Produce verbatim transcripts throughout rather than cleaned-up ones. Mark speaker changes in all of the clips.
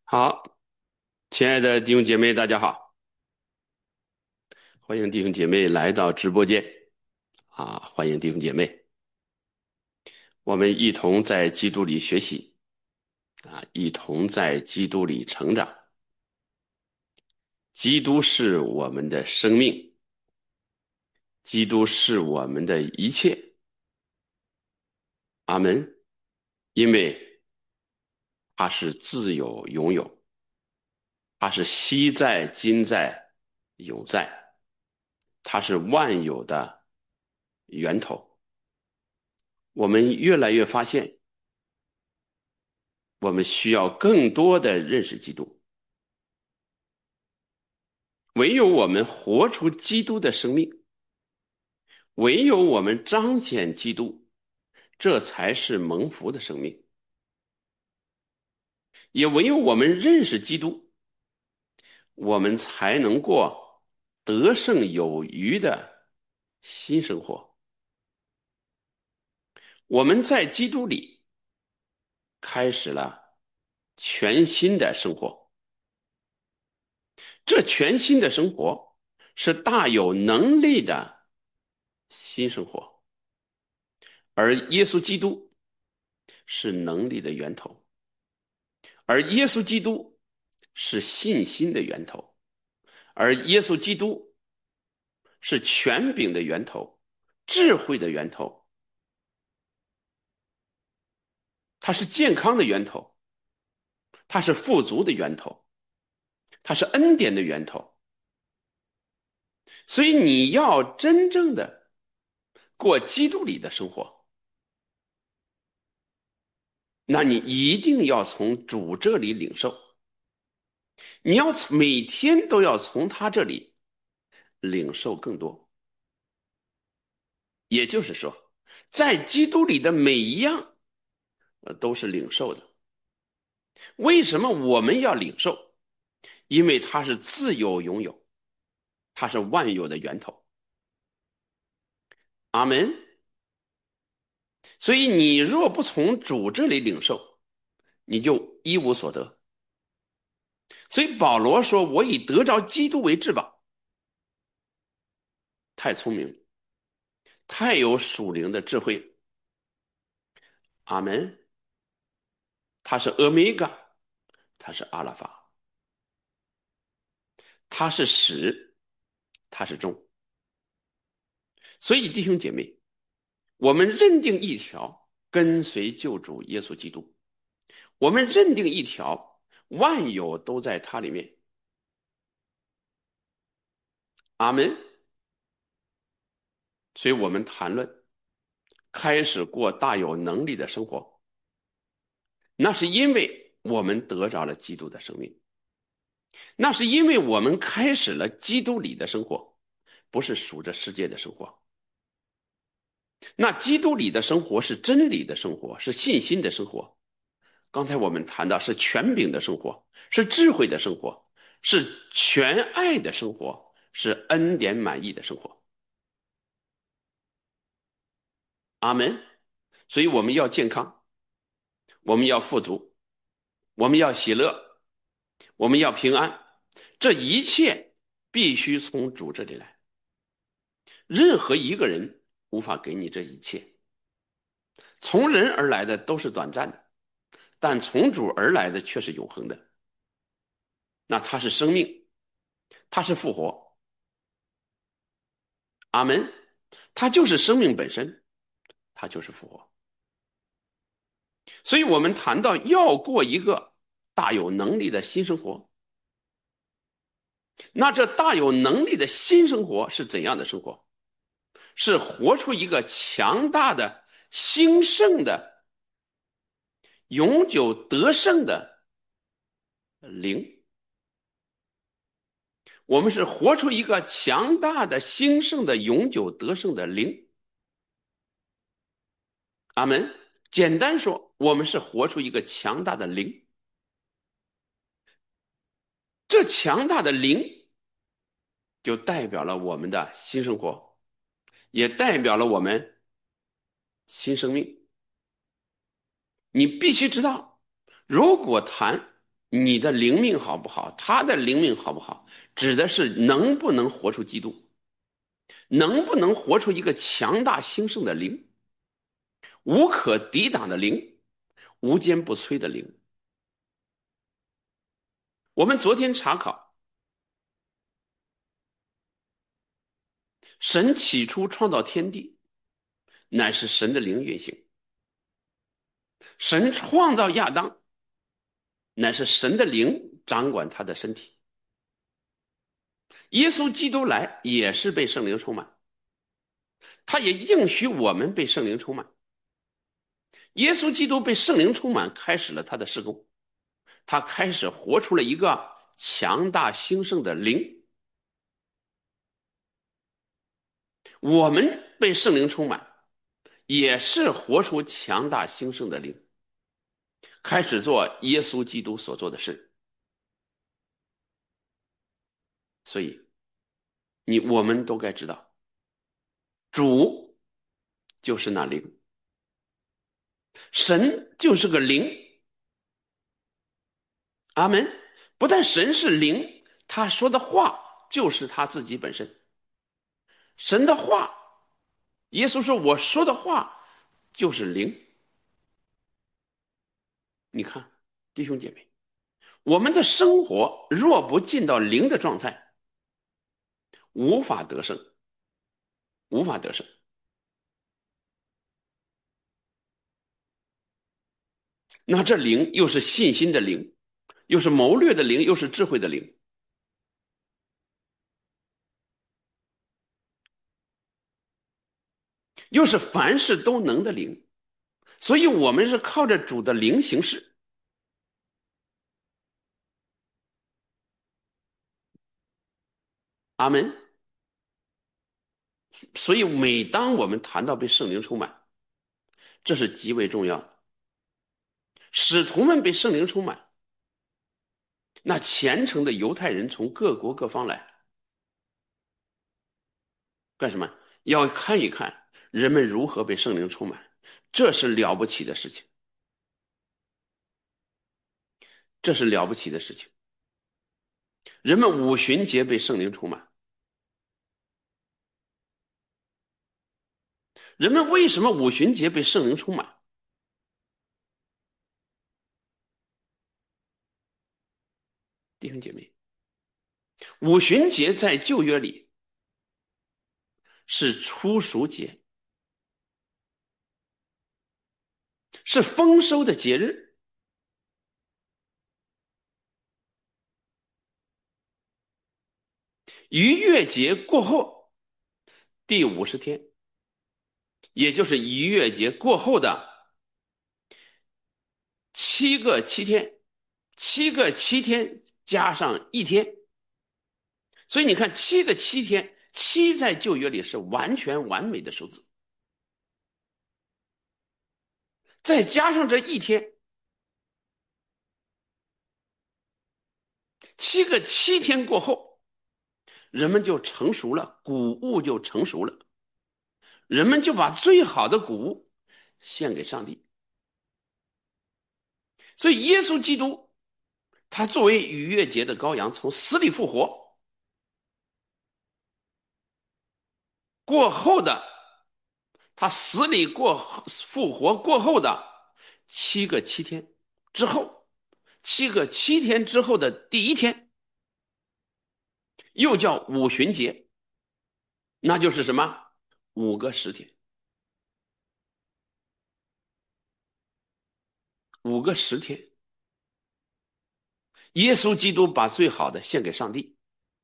Speaker 1: 好，亲爱的弟兄姐妹，大家好，欢迎弟兄姐妹来到直播间啊！欢迎弟兄姐妹，我们一同在基督里学习啊，一同在基督里成长。基督是我们的生命，基督是我们的一切。阿门。因为他是自有永有，他是昔在、今在、永在，他是万有的源头。我们越来越发现，我们需要更多的认识基督。唯有我们活出基督的生命，唯有我们彰显基督，这才是蒙福的生命。也唯有我们认识基督，我们才能过得胜有余的新生活。我们在基督里开始了全新的生活，这全新的生活是大有能力的新生活，而耶稣基督是能力的源头，而耶稣基督是信心的源头，而耶稣基督是权柄的源头，智慧的源头，它是健康的源头，它是富足的源头，它是恩典的源头。所以你要真正的过基督里的生活，那你一定要从主这里领受，你要每天都要从他这里领受更多。也就是说，在基督里的每一样呃都是领受的。为什么我们要领受？因为它是自由拥有，它是万有的源头。阿门。所以你若不从主这里领受，你就一无所得。所以保罗说：“我以得着基督为至宝。”太聪明了，太有属灵的智慧。阿门。他是欧米伽，他是阿拉法，他是始，他是终。所以弟兄姐妹，我们认定一条跟随救主耶稣基督，我们认定一条万有都在他里面。阿门。所以我们谈论开始过大有能力的生活，那是因为我们得着了基督的生命，那是因为我们开始了基督里的生活，不是属着世界的生活。那基督里的生活是真理的生活，是信心的生活。刚才我们谈到是权柄的生活，是智慧的生活，是全爱的生活，是恩典满意的生活。阿门。所以我们要健康，我们要富足，我们要喜乐，我们要平安，这一切必须从主这里来。任何一个人无法给你这一切，从人而来的都是短暂的，但从主而来的却是永恒的。那它是生命，它是复活。阿门。它就是生命本身，它就是复活。所以我们谈到要过一个大有能力的新生活，那这大有能力的新生活是怎样的生活？是活出一个强大的兴盛的永久得胜的灵。我们是活出一个强大的兴盛的永久得胜的灵。阿门。简单说，我们是活出一个强大的灵。这强大的灵就代表了我们的新生活，也代表了我们新生命。你必须知道，如果谈你的灵命好不好，他的灵命好不好，指的是能不能活出基督，能不能活出一个强大兴盛的灵，无可抵挡的灵，无坚不摧的灵。我们昨天查考，神起初创造天地，乃是神的灵运行；神创造亚当，乃是神的灵掌管他的身体。耶稣基督来也是被圣灵充满，他也应许我们被圣灵充满。耶稣基督被圣灵充满，开始了他的事工，他开始活出了一个强大兴盛的灵。我们被圣灵充满，也是活出强大兴盛的灵，开始做耶稣基督所做的事。所以，你我们都该知道，主就是那灵，神就是个灵。阿门。不但神是灵，他说的话就是他自己本身。神的话，耶稣说我说的话就是灵。你看，弟兄姐妹，我们的生活若不进到灵的状态，无法得胜，无法得胜。那这灵又是信心的灵，又是谋略的灵，又是智慧的灵，又是凡事都能的灵。所以我们是靠着主的灵行事。阿门。所以每当我们谈到被圣灵充满，这是极为重要的。使徒们被圣灵充满，那虔诚的犹太人从各国各方来，干什么？要看一看人们如何被圣灵充满，这是了不起的事情，这是了不起的事情。人们五旬节被圣灵充满，人们为什么五旬节被圣灵充满？弟兄姐妹，五旬节在旧约里是初熟节，是丰收的节日。逾越节过后第五十天，也就是逾越节过后的七个七天，七个七天加上一天，所以你看七个七天，七在旧约里是完全完美的数字，再加上这一天，七个七天过后，人们就成熟了，谷物就成熟了，人们就把最好的谷物献给上帝。所以耶稣基督他作为逾越节的羔羊从死里复活过后的，他死里过复活过后的七个七天之后，七个七天之后的第一天，又叫五旬节，那就是什么？五个十天，五个十天。耶稣基督把最好的献给上帝，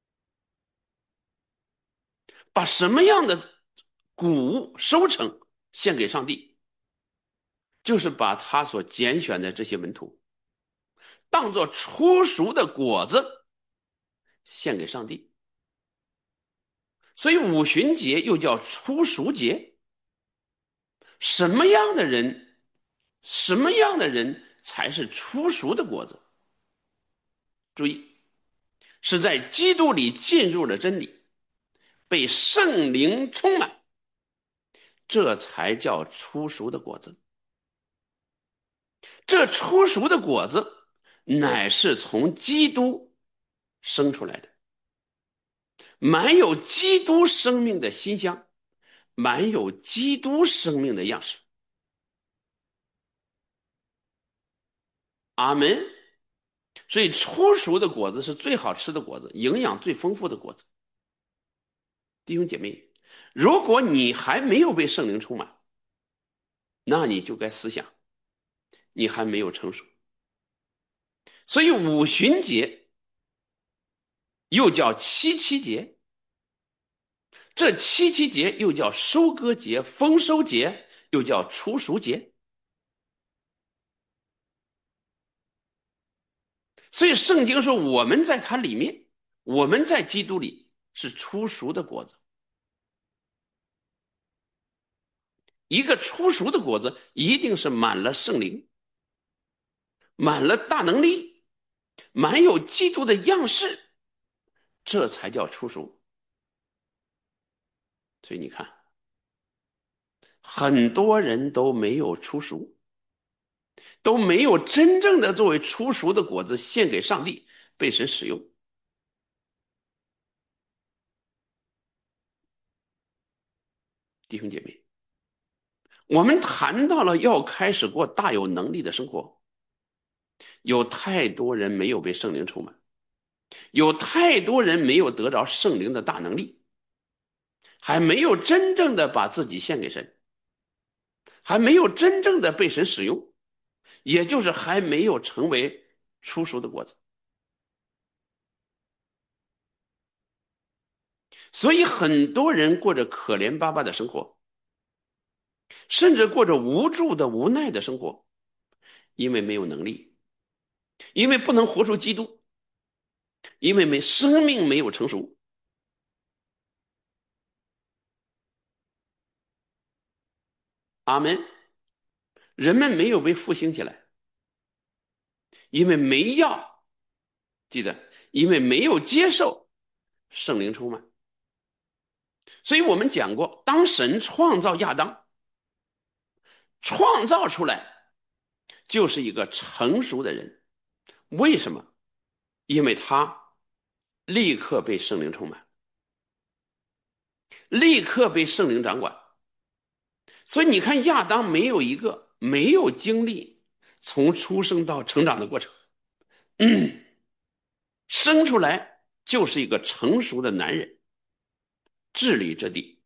Speaker 1: 把什么样的谷物收成献给上帝，就是把他所拣选的这些门徒当作初熟的果子献给上帝。所以五旬节又叫初熟节。什么样的人，什么样的人才是初熟的果子？注意，是在基督里进入了真理，被圣灵充满，这才叫初熟的果子。这初熟的果子乃是从基督生出来的，满有基督生命的馨香，满有基督生命的样式。阿门。所以初熟的果子是最好吃的果子，营养最丰富的果子。弟兄姐妹，如果你还没有被圣灵充满，那你就该思想，你还没有成熟。所以五旬节又叫七七节，这七七节又叫收割节、丰收节，又叫初熟节。所以圣经说，我们在它里面，我们在基督里是初熟的果子。一个初熟的果子一定是满了圣灵，满了大能力，满有基督的样式，这才叫初熟。所以你看，很多人都没有初熟，都没有真正的作为初熟的果子献给上帝，被神使用。弟兄姐妹，我们谈到了要开始过大有能力的生活，有太多人没有被圣灵充满，有太多人没有得着圣灵的大能力，还没有真正的把自己献给神，还没有真正的被神使用，也就是还没有成为初熟的果子。所以很多人过着可怜巴巴的生活，甚至过着无助的无奈的生活，因为没有能力，因为不能活出基督，因为没生命没有成熟。阿门。人们没有被复兴起来，因为没要，记得，因为没有接受圣灵充满。所以我们讲过，当神创造亚当，创造出来就是一个成熟的人。为什么？因为他立刻被圣灵充满，立刻被圣灵掌管。所以你看，亚当没有一个没有经历从出生到成长的过程，嗯，生出来就是一个成熟的男人，治理这地。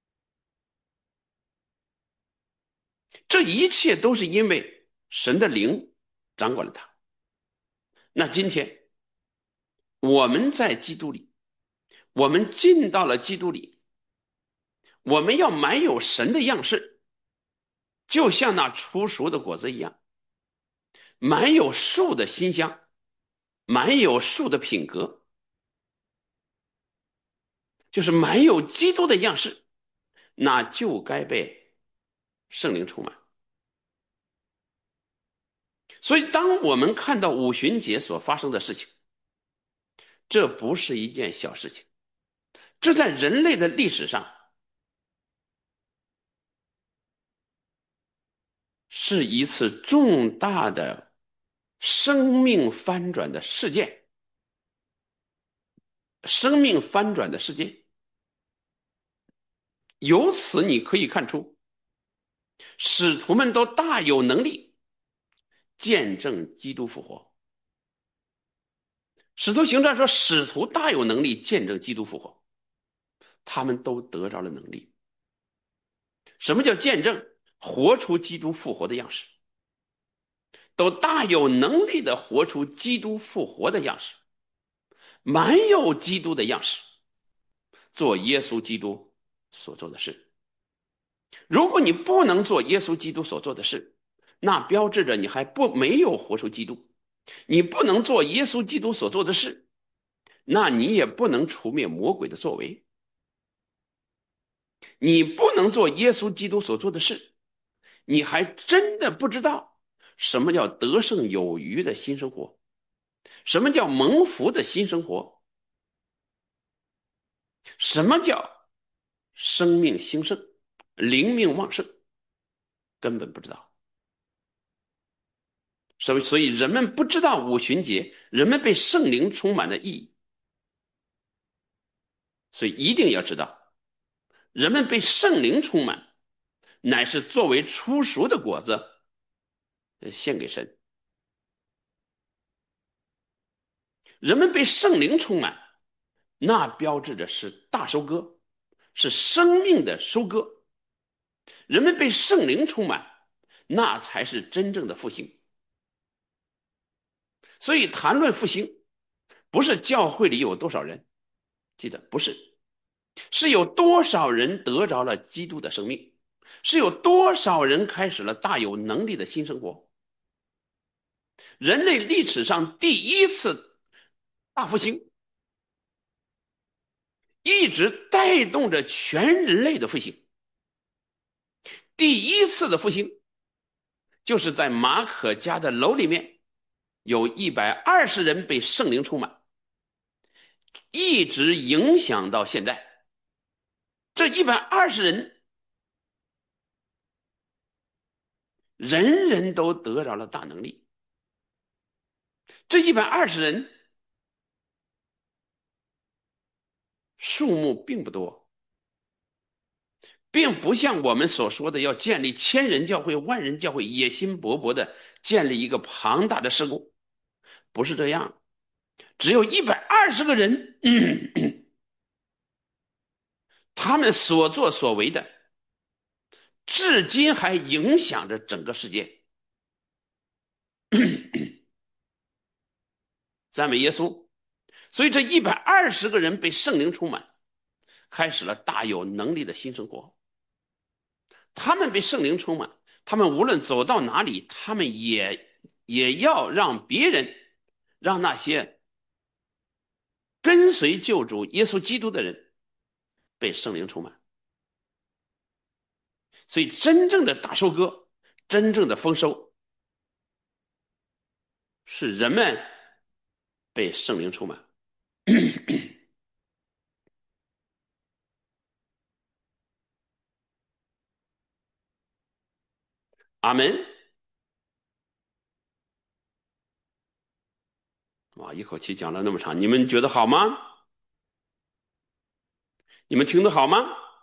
Speaker 1: 这一切都是因为神的灵掌管了他。那今天我们在基督里，我们进到了基督里，我们要满有神的样式，就像那初熟的果子一样，满有树的馨香，满有树的品格，就是满有基督的样式，那就该被圣灵充满。所以当我们看到五旬节所发生的事情，这不是一件小事情，这在人类的历史上是一次重大的生命翻转的事件，生命翻转的事件。由此你可以看出，使徒们都大有能力见证基督复活。使徒行传说，使徒大有能力见证基督复活，他们都得着了能力。什么叫见证？活出基督复活的样式，都大有能力的活出基督复活的样式，满有基督的样式，做耶稣基督所做的事。如果你不能做耶稣基督所做的事，那标志着你还不没有活出基督。你不能做耶稣基督所做的事，那你也不能除灭魔鬼的作为。你不能做耶稣基督所做的事，你还真的不知道什么叫得胜有余的新生活，什么叫蒙福的新生活，什么叫生命兴盛、灵命旺盛，根本不知道。 所以，所以人们不知道五旬节，人们被圣灵充满的意义，所以一定要知道，人们被圣灵充满，乃是作为初熟的果子献给神。人们被圣灵充满，那标志着是大收割，是生命的收割。人们被圣灵充满，那才是真正的复兴。所以谈论复兴，不是教会里有多少人，记得不是，是有多少人得着了基督的生命，是有多少人开始了大有能力的新生活。人类历史上第一次大复兴，一直带动着全人类的复兴。第一次的复兴，就是在马可家的楼里面，有一百二十人被圣灵充满，一直影响到现在。这一百二十人，人人都得着了大能力。这一百二十人数目并不多，并不像我们所说的要建立千人教会、万人教会，野心勃勃的建立一个庞大的事工，不是这样。只有一百二十个人，嗯，他们所作所为的，至今还影响着整个世界。赞美耶稣！所以这一百二十个人被圣灵充满，开始了大有能力的新生活。他们被圣灵充满，他们无论走到哪里，他们也也要让别人，让那些跟随救主耶稣基督的人被圣灵充满。所以真正的大收割，真正的丰收，是人们被圣灵充满。阿门。哇，一口气讲了那么长，你们觉得好吗？你们听得好吗？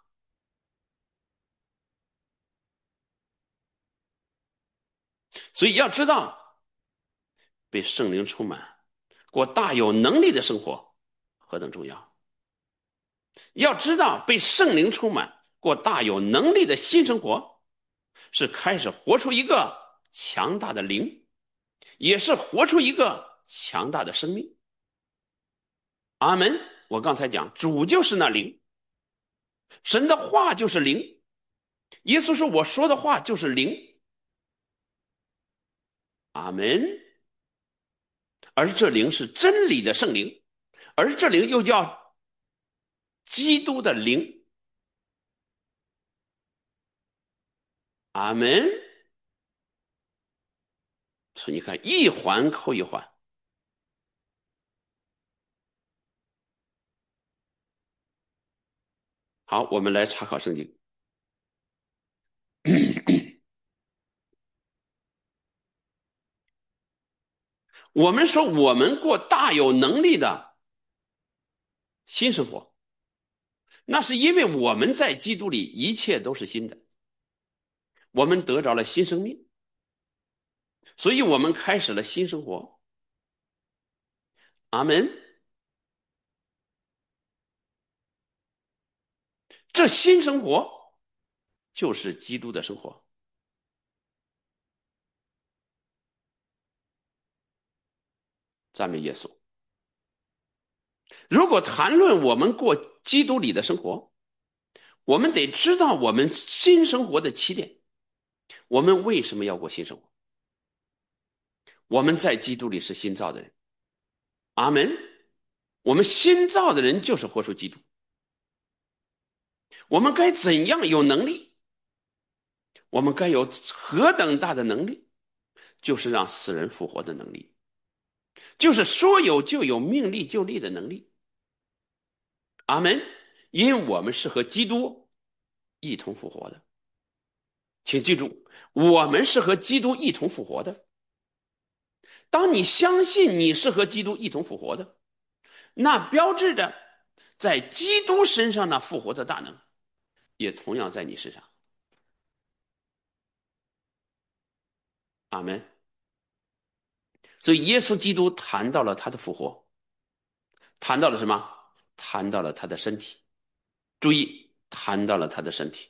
Speaker 1: 所以要知道，被圣灵充满，过大有能力的生活何等重要。要知道，被圣灵充满，过大有能力的新生活，是开始活出一个强大的灵，也是活出一个强大的生命。阿门。我刚才讲，主就是那灵，神的话就是灵，耶稣说我说的话就是灵。阿门。而这灵是真理的圣灵，而这灵又叫基督的灵。阿门。所以你看，一环扣一环。好，我们来查考圣经。我们说我们过大有能力的新生活，那是因为我们在基督里一切都是新的，我们得着了新生命，所以我们开始了新生活。阿门。这新生活就是基督的生活。赞美耶稣。如果谈论我们过基督里的生活，我们得知道我们新生活的起点，我们为什么要过新生活？我们在基督里是新造的人。阿门。我们新造的人就是活出基督。我们该怎样有能力？我们该有何等大的能力？就是让死人复活的能力，就是说有就有，命立就立的能力。阿门。因我们是和基督一同复活的。请记住，我们是和基督一同复活的。 当你相信你是和基督一同复活的，那标志着在基督身上那复活的大能，也同样在你身上。阿门。所以耶稣基督谈到了他的复活，谈到了什么？谈到了他的身体。注意，谈到了他的身体，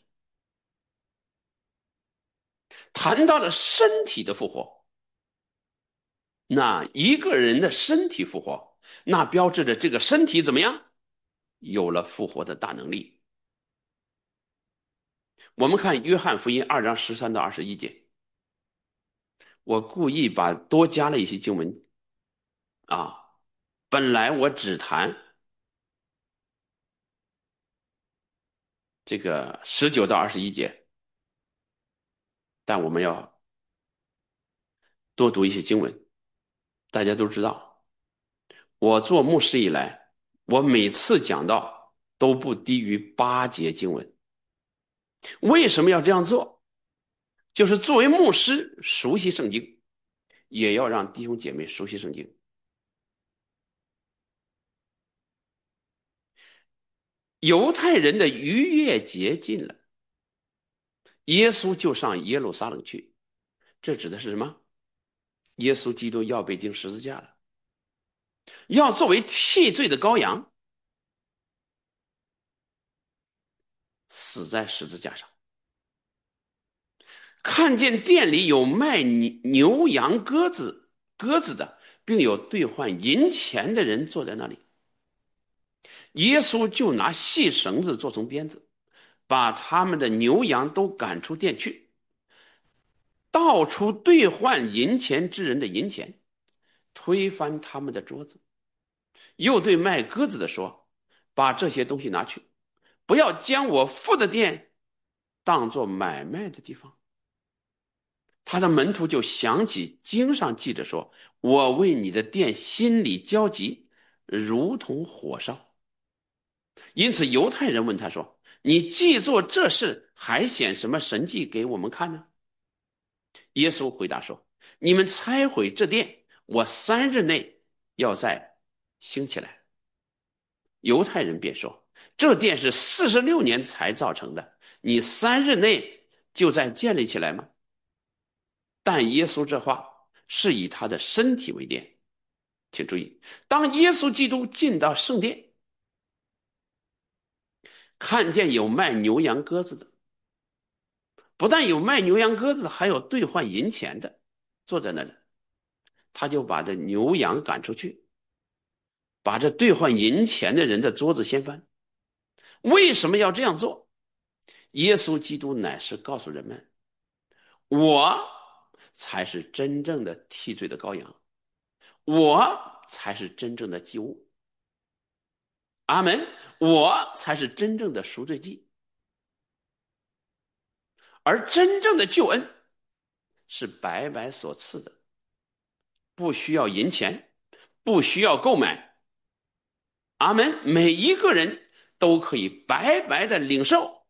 Speaker 1: 谈到了身体的复活。那一个人的身体复活，那标志着这个身体怎么样？有了复活的大能力。我们看约翰福音二章十三到二十一节，我故意把多加了一些经文啊。本来我只谈这个十九到二十一节，但我们要多读一些经文。大家都知道，我做牧师以来，我每次讲到都不低于八节经文。为什么要这样做？就是作为牧师熟悉圣经，也要让弟兄姐妹熟悉圣经。犹太人的逾越节近了，耶稣就上耶路撒冷去。这指的是什么？耶稣基督要被钉十字架了，要作为替罪的羔羊死在十字架上。看见店里有卖牛羊鸽子鸽子的，并有兑换银钱的人坐在那里，耶稣就拿细绳子做成鞭子，把他们的牛羊都赶出店去，倒出兑换银钱之人的银钱，推翻他们的桌子，又对卖鸽子的说：把这些东西拿去，不要将我父的店当作买卖的地方。他的门徒就想起经上记着说：我为你的殿心里焦急，如同火烧。因此犹太人问他说：你既做这事，还显什么神迹给我们看呢？耶稣回答说：你们拆毁这殿，我三日内要再兴起来。犹太人便说：这殿是四十六年才造成的，你三日内就再建立起来吗？但耶稣这话是以他的身体为殿。请注意，当耶稣基督进到圣殿，看见有卖牛羊鸽子的，不但有卖牛羊鸽子的，还有兑换银钱的坐在那里，他就把这牛羊赶出去，把这兑换银钱的人的桌子掀翻。为什么要这样做？耶稣基督乃是告诉人们，我才是真正的替罪的羔羊，我才是真正的祭物。阿门。我才是真正的赎罪祭，而真正的救恩是白白所赐的，不需要银钱，不需要购买。阿门。每一个人都可以白白的领受。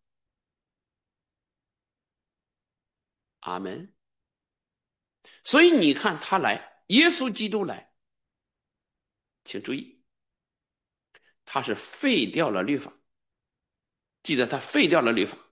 Speaker 1: 阿门。所以你看他来，耶稣基督来，请注意，他是废掉了律法。记得他废掉了律法。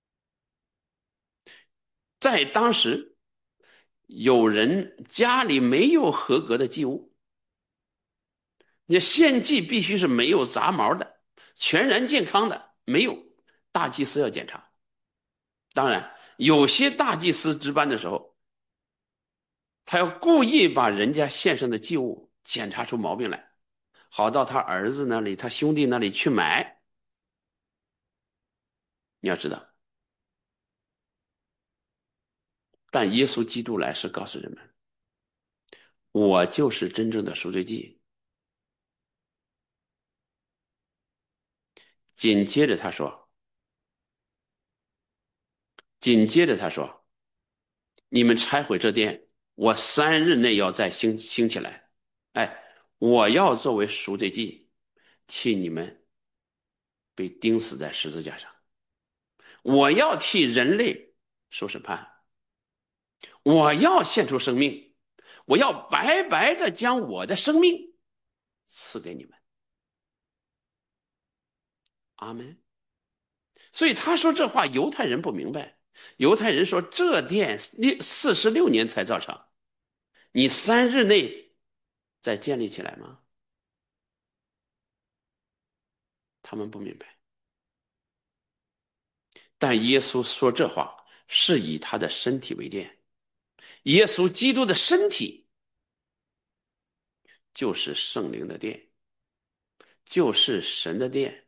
Speaker 1: 在当时，有人家里没有合格的祭物，你献祭必须是没有杂毛的，全然健康的，没有，大祭司要检查。当然，有些大祭司值班的时候，他要故意把人家献上的祭物检查出毛病来，好到他儿子那里、他兄弟那里去买。你要知道，但耶稣基督来是告诉人们，我就是真正的赎罪祭。紧接着他说，紧接着他说，你们拆毁这殿，我三日内要再兴兴起来。哎，我要作为赎罪祭，替你们被钉死在十字架上。我要替人类受审判，我要献出生命， 我要白白的将我的生命赐给你们。阿门。所以他说这话，犹太人不明白。犹太人说这殿四十六年才造成，你三日内再建立起来吗？他们不明白。但耶稣说这话是以他的身体为殿，耶稣基督的身体就是圣灵的殿，就是神的殿。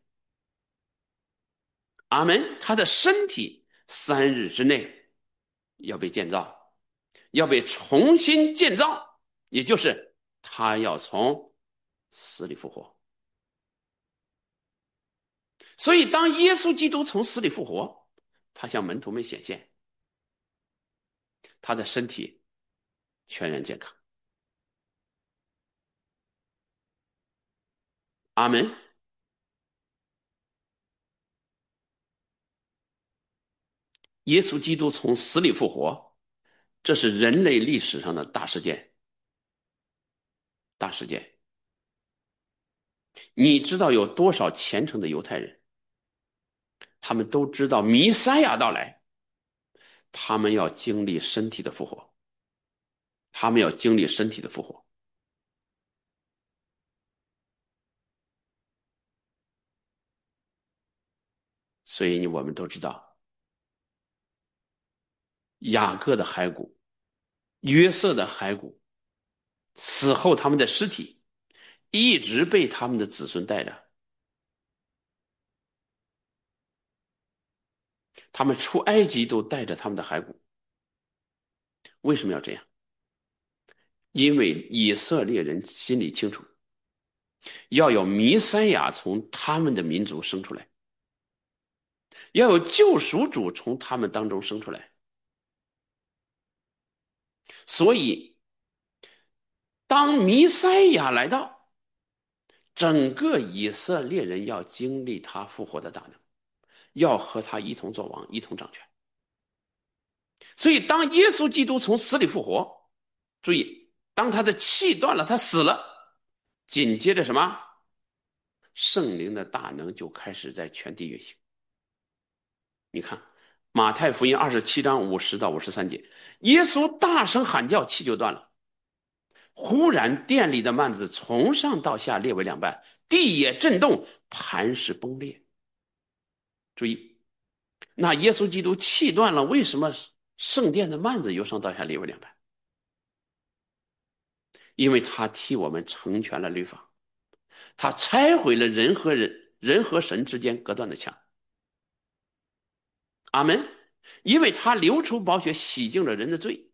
Speaker 1: 阿门。他的身体三日之内要被建造，要被重新建造，也就是他要从死里复活。所以当耶稣基督从死里复活，他向门徒们显现，他的身体全然健康。阿门。耶稣基督从死里复活，这是人类历史上的大事件。大事件。你知道有多少虔诚的犹太人，他们都知道弥赛亚到来，他们要经历身体的复活，他们要经历身体的复活。所以我们都知道，雅各的骸骨，约瑟的骸骨，死后他们的尸体一直被他们的子孙带着。他们出埃及都带着他们的骸骨。为什么要这样？因为以色列人心里清楚，要有弥赛亚从他们的民族生出来，要有救赎主从他们当中生出来。所以当弥赛亚来到，整个以色列人要经历他复活的大能，要和他一同作王，一同掌权。所以当耶稣基督从死里复活，注意，当他的气断了，他死了，紧接着什么？圣灵的大能就开始在全地运行。你看马太福音二十七章五十到五十三节，耶稣大声喊叫，气就断了。忽然殿里的幔子从上到下裂为两半，地也震动，磐石崩裂。注意，那耶稣基督气断了，为什么圣殿的幔子由上到下裂为两半？因为他替我们成全了律法，他拆毁了人和人人和神之间隔断的墙。阿门。因为他流出宝血洗净了人的罪，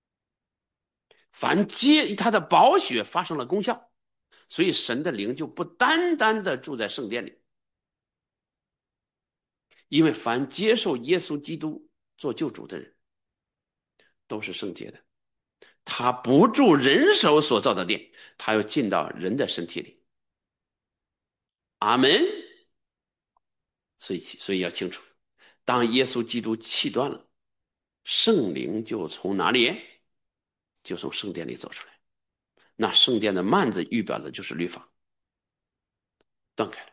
Speaker 1: 凡接他的宝血发生了功效，所以神的灵就不单单的住在圣殿里。因为凡接受耶稣基督做救主的人都是圣洁的，他不住人手所造的殿，他要进到人的身体里。阿门。所以所以要清楚，当耶稣基督气断了，圣灵就从哪里？就从圣殿里走出来。那圣殿的幔子预表的就是律法，断开了。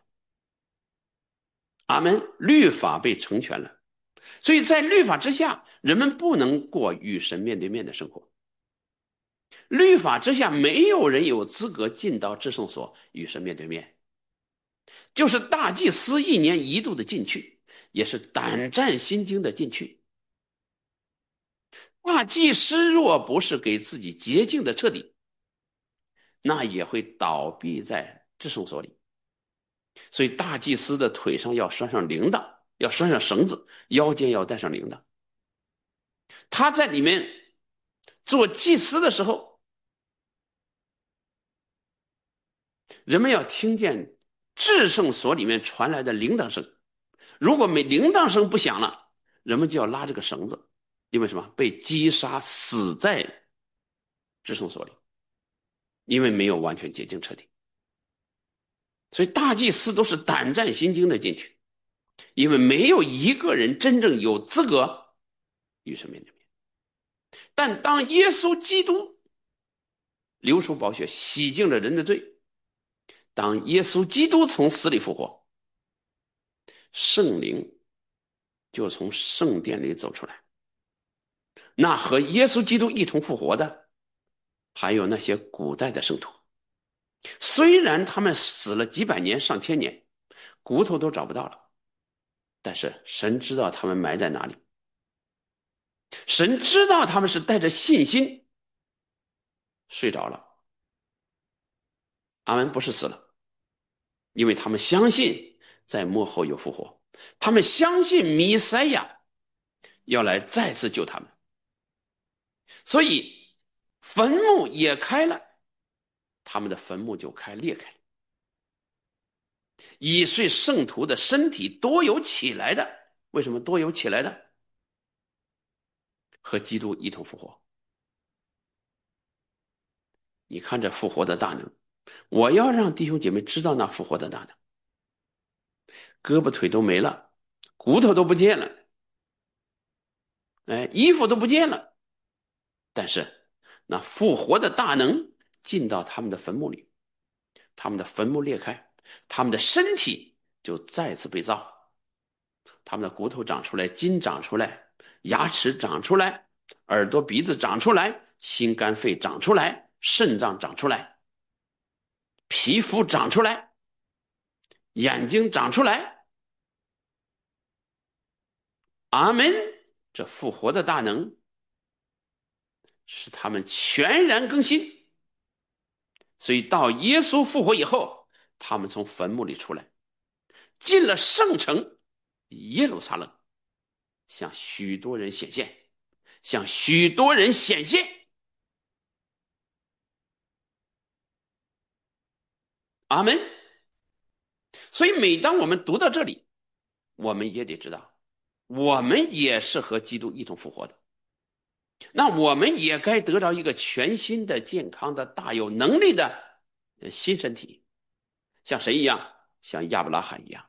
Speaker 1: 阿门。律法被成全了，所以在律法之下，人们不能过与神面对面的生活。律法之下，没有人有资格进到至圣所与神面对面。就是大祭司一年一度的进去，也是胆战心惊的进去。大祭司若不是给自己洁净的彻底，那也会倒闭在至圣所里。所以大祭司的腿上要拴上铃铛，要拴上绳子，腰间要带上铃铛。他在里面做祭司的时候，人们要听见至圣所里面传来的铃铛声。如果没铃铛声不响了，人们就要拉这个绳子，因为什么？被击杀死在至圣所里，因为没有完全洁净彻底。所以大祭司都是胆战心惊的进去，因为没有一个人真正有资格与神面对面。但当耶稣基督流出宝血，洗净了人的罪。当耶稣基督从死里复活，圣灵就从圣殿里走出来。那和耶稣基督一同复活的，还有那些古代的圣徒，虽然他们死了几百年、上千年，骨头都找不到了，但是神知道他们埋在哪里，神知道他们是带着信心睡着了。阿门，不是死了，因为他们相信在末后有复活，他们相信弥赛亚要来再次救他们，所以坟墓也开了，他们的坟墓就开裂开了。以遂圣徒的身体多有起来的，为什么多有起来的？和基督一同复活。你看这复活的大能，我要让弟兄姐妹知道那复活的大能。胳膊腿都没了，骨头都不见了，哎，衣服都不见了，但是那复活的大能进到他们的坟墓里，他们的坟墓裂开，他们的身体就再次被造，他们的骨头长出来，筋长出来，牙齿长出来，耳朵鼻子长出来，心肝肺长出来，肾脏长出来，皮肤长出来，眼睛长出来。阿门。这复活的大能使他们全然更新，所以到耶稣复活以后，他们从坟墓里出来，进了圣城耶路撒冷，向许多人显现，向许多人显现。阿门。所以每当我们读到这里，我们也得知道，我们也是和基督一同复活的，那我们也该得到一个全新的、健康的、大有能力的新身体，像谁一样？像亚伯拉罕一样。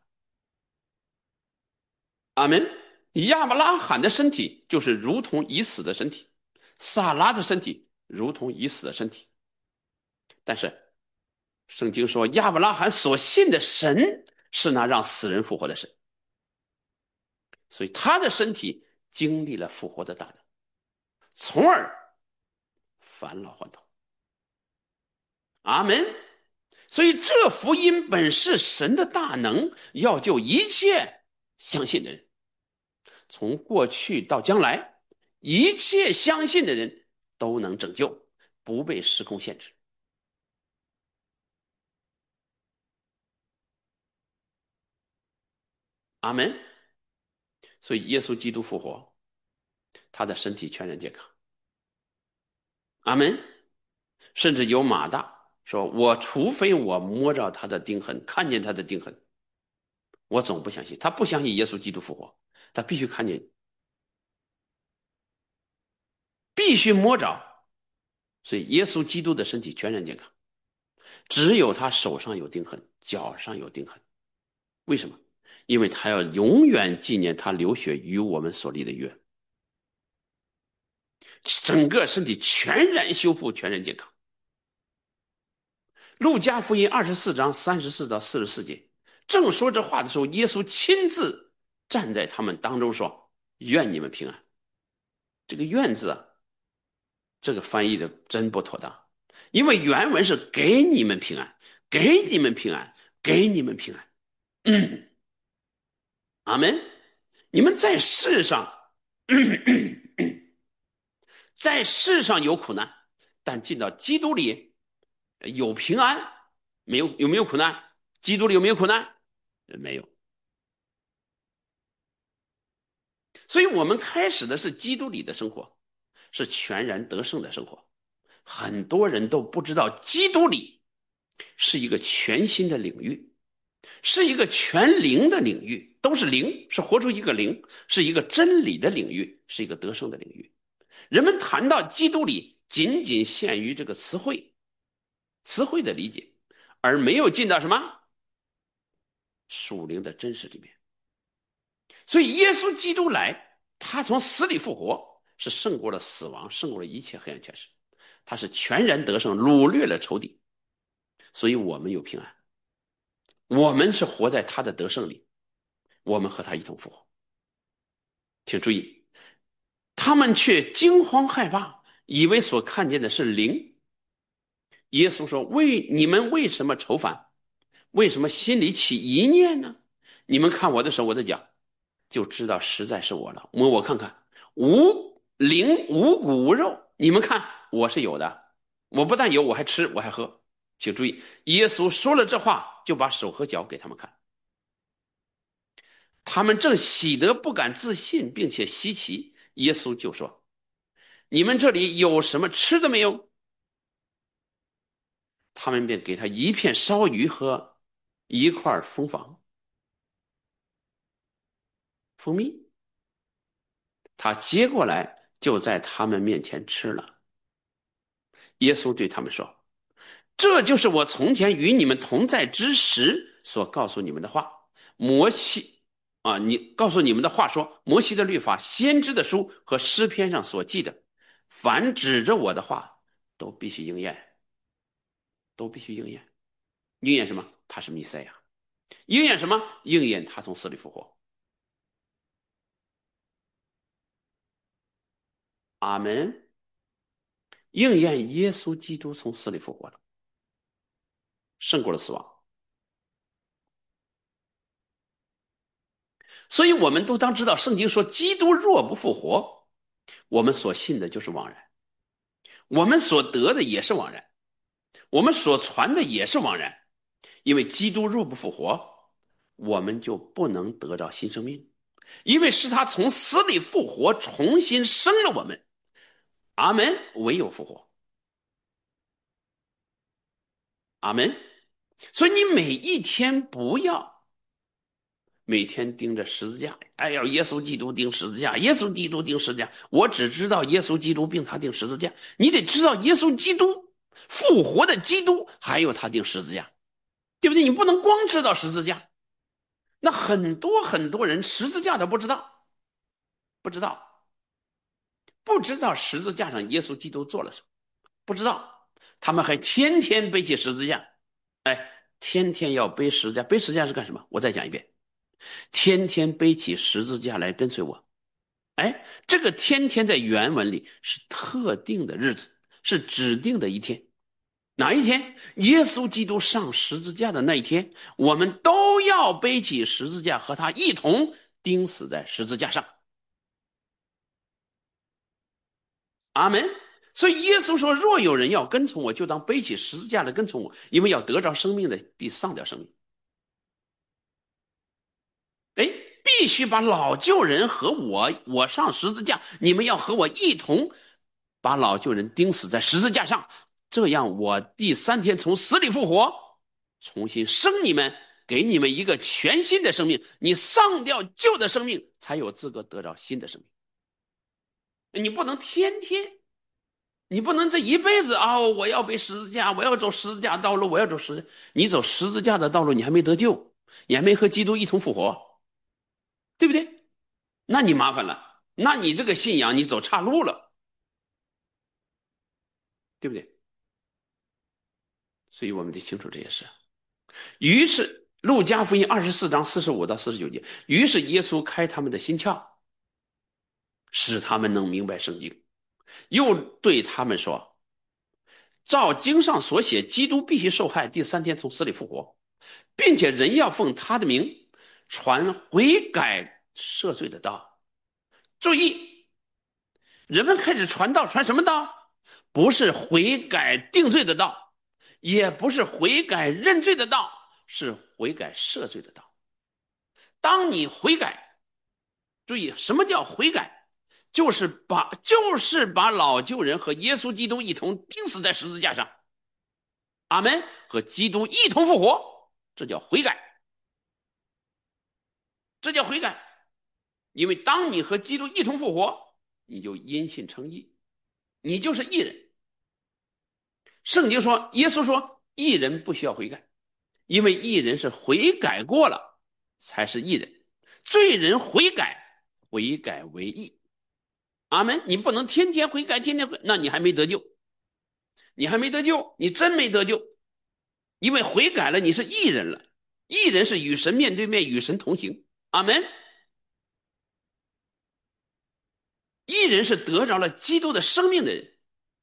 Speaker 1: 阿门。亚伯拉罕的身体就是如同已死的身体，撒拉的身体如同已死的身体。但是圣经说，亚伯拉罕所信的神是那让死人复活的神，所以他的身体经历了复活的大能，从而返老还童。阿门。所以这福音本是神的大能，要救一切相信的人，从过去到将来，一切相信的人都能拯救，不被时空限制。阿门。所以耶稣基督复活，他的身体全然健康。阿门。甚至有马大说，我除非我摸着他的钉痕，看见他的钉痕，我总不相信。他不相信耶稣基督复活，他必须看见，必须摸着。所以耶稣基督的身体全然健康，只有他手上有钉痕，脚上有钉痕。为什么？因为他要永远纪念他流血与我们所立的约，整个身体全然修复，全然健康。路加福音二十四章三十四到四十四节，正说这话的时候，耶稣亲自站在他们当中说，愿你们平安。这个愿字啊，这个翻译的真不妥当，因为原文是给你们平安，给你们平安，给你们平安。嗯，阿门。你们在世上在世上有苦难，但进到基督里有平安。没有，有没有苦难？基督里有没有苦难？没有。所以我们开始的是基督里的生活，是全然得胜的生活。很多人都不知道基督里是一个全新的领域，是一个全灵的领域，都是灵，是活出一个灵，是一个真理的领域，是一个得胜的领域。人们谈到基督里，仅仅限于这个词汇，词汇的理解，而没有进到什么属灵的真实里面。所以耶稣基督来，他从死里复活，是胜过了死亡，胜过了一切黑暗权势。 他是全然得胜，掳掠了仇敌，所以我们有平安。我们是活在他的得胜里，我们和他一同复活。请注意，他们却惊慌害怕，以为所看见的是灵。耶稣说：为你们为什么愁烦？为什么心里起疑念呢？你们看我的手，我的脚，就知道实在是我了。摸我看看，无灵无骨无肉，你们看我是有的。我不但有，我还吃，我还喝。请注意，耶稣说了这话，就把手和脚给他们看。他们正喜得不敢置信，并且稀奇。耶稣就说：你们这里有什么吃的没有？他们便给他一片烧鱼和一块蜂房蜂蜜，他接过来就在他们面前吃了。耶稣对他们说：这就是我从前与你们同在之时所告诉你们的话。摩西啊，你告诉你们的话说，摩西的律法、先知的书和诗篇上所记的，凡指着我的话，都必须应验，都必须应验。应验什么？他是弥赛亚。应验什么？应验他从死里复活。阿门。应验耶稣基督从死里复活了，胜过了死亡。所以我们都当知道，圣经说，基督若不复活，我们所信的就是枉然，我们所得的也是枉然，我们所传的也是枉然。因为基督若不复活，我们就不能得到新生命，因为是他从死里复活，重新生了我们。阿门。唯有复活。阿门。所以你每一天不要每天盯着十字架，哎呀，耶稣基督钉十字架，耶稣基督钉十字架，我只知道耶稣基督并他钉十字架。你得知道耶稣基督复活的基督，还有他钉十字架，对不对？你不能光知道十字架。那很多很多人十字架都不知道，不知道，不知道十字架上耶稣基督做了什么，不知道，他们还天天背起十字架，哎，天天要背十字架。背十字架是干什么？我再讲一遍，天天背起十字架来跟随我。哎，这个天天在原文里是特定的日子，是指定的一天。哪一天？耶稣基督上十字架的那一天，我们都要背起十字架，和他一同钉死在十字架上。阿门。所以耶稣说，若有人要跟从我，就当背起十字架来跟从我，因为要得着生命的必丧掉生命。哎，必须把老旧人和我，我上十字架，你们要和我一同把老旧人钉死在十字架上，这样我第三天从死里复活，重新生你们，给你们一个全新的生命。你丧掉旧的生命，才有资格得到新的生命。你不能天天，你不能这一辈子啊、哦！我要背十字架，我要走十字架道路，我要走十字，你走十字架的道路，你还没得救，你还没和基督一同复活。对不对？那你麻烦了，那你这个信仰你走岔路了，对不对？所以我们得清楚这些事。于是路加福音二十四章四十五到四十九节，于是耶稣开他们的心窍，使他们能明白圣经，又对他们说，照经上所写，基督必须受害，第三天从死里复活，并且人要奉他的名传悔改赦罪的道。注意，人们开始传道，传什么道？不是悔改定罪的道，也不是悔改认罪的道，是悔改赦罪的道。当你悔改，注意什么叫悔改？就是把就是把老旧人和耶稣基督一同钉死在十字架上，阿门，和基督一同复活，这叫悔改，这叫悔改。因为当你和基督一同复活，你就因信称义，你就是义人。圣经说，耶稣说，义人不需要悔改，因为义人是悔改过了才是义人，罪人悔改，悔改为义。阿门。你不能天天悔改，天天悔，那你还没得救。 你还没得救，你真没得救，因为悔改了，你是义人了。义人是与神面对面，与神同行。阿门。义人是得着了基督的生命的人。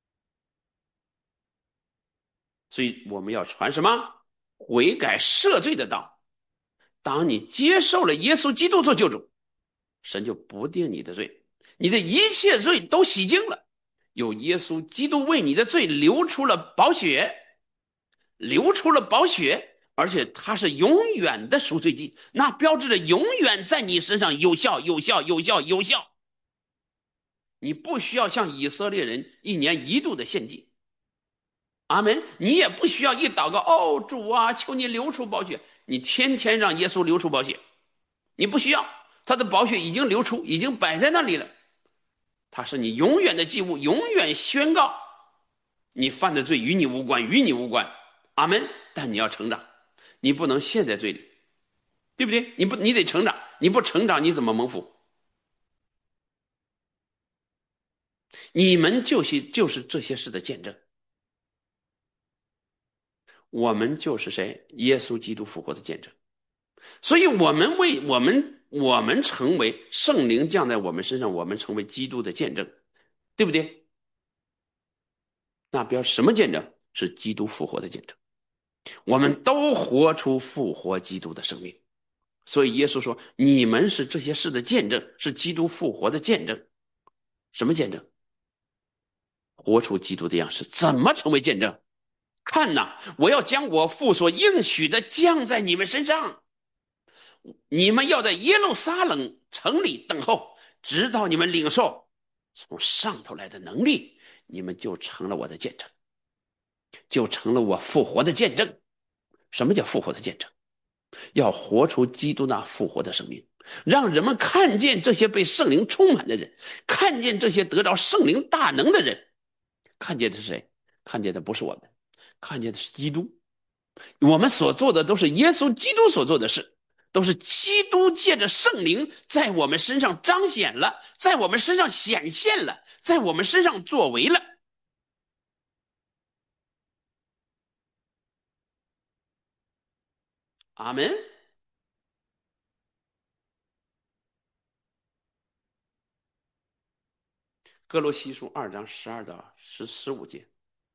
Speaker 1: 所以我们要传什么？悔改赦罪的道。当你接受了耶稣基督做救主，神就不定你的罪，你的一切罪都洗净了。有耶稣基督为你的罪流出了宝血，流出了宝血，而且它是永远的赎罪祭，那标志着永远在你身上有效，有效，有效，有效。你不需要像以色列人一年一度的献祭，阿门。你也不需要一祷告，哦，主啊，求你流出宝血，你天天让耶稣流出宝血，你不需要，他的宝血已经流出，已经摆在那里了。他是你永远的祭物，永远宣告你犯的罪与你无关，与你无关，阿门。但你要成长，你不能陷在罪里，对不对？你不，你得成长，你不成长，你怎么蒙福？你们就是就是这些事的见证。我们就是谁？耶稣基督复活的见证。所以我们为我们我们成为圣灵降在我们身上，我们成为基督的见证，对不对？那标什么见证？是基督复活的见证。我们都活出复活基督的生命。所以耶稣说：“你们是这些事的见证，是基督复活的见证。”什么见证？活出基督的样式。怎么成为见证？看哪，我要将我父所应许的降在你们身上。你们要在耶路撒冷城里等候，直到你们领受从上头来的能力，你们就成了我的见证，就成了我复活的见证。什么叫复活的见证？要活出基督那复活的生命，让人们看见这些被圣灵充满的人，看见这些得到圣灵大能的人。看见的是谁？看见的不是我们，看见的是基督。我们所做的都是耶稣基督所做的事，都是基督借着圣灵在我们身上彰显了，在我们身上显现了，在我们身上作为了。阿门。哥罗西书二章十二到十十五节，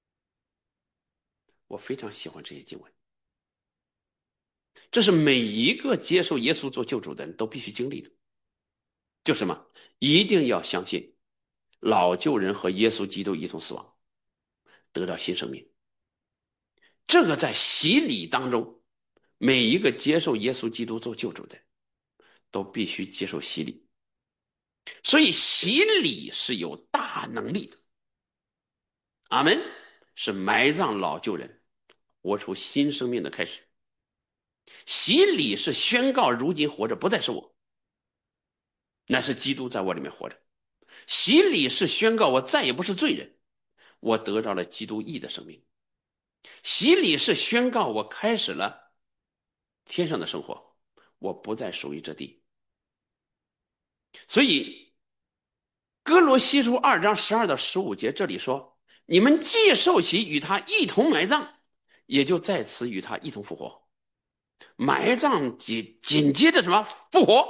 Speaker 1: 我非常喜欢这些经文。这是每一个接受耶稣做救主的人都必须经历的。就什么？一定要相信老旧人和耶稣基督一同死亡，得到新生命。这个在洗礼当中，每一个接受耶稣基督做救主的都必须接受洗礼。所以洗礼是有大能力的。阿门。是埋葬老旧人，活出新生命的开始。洗礼是宣告如今活着不再是我，乃是基督在我里面活着。洗礼是宣告我再也不是罪人，我得着了基督义的生命。洗礼是宣告我开始了天上的生活，我不再属于这地。所以哥罗西书二章十二到十五节这里说，你们既受洗与他一同埋葬，也就在此与他一同复活。埋葬紧紧接着什么？复活。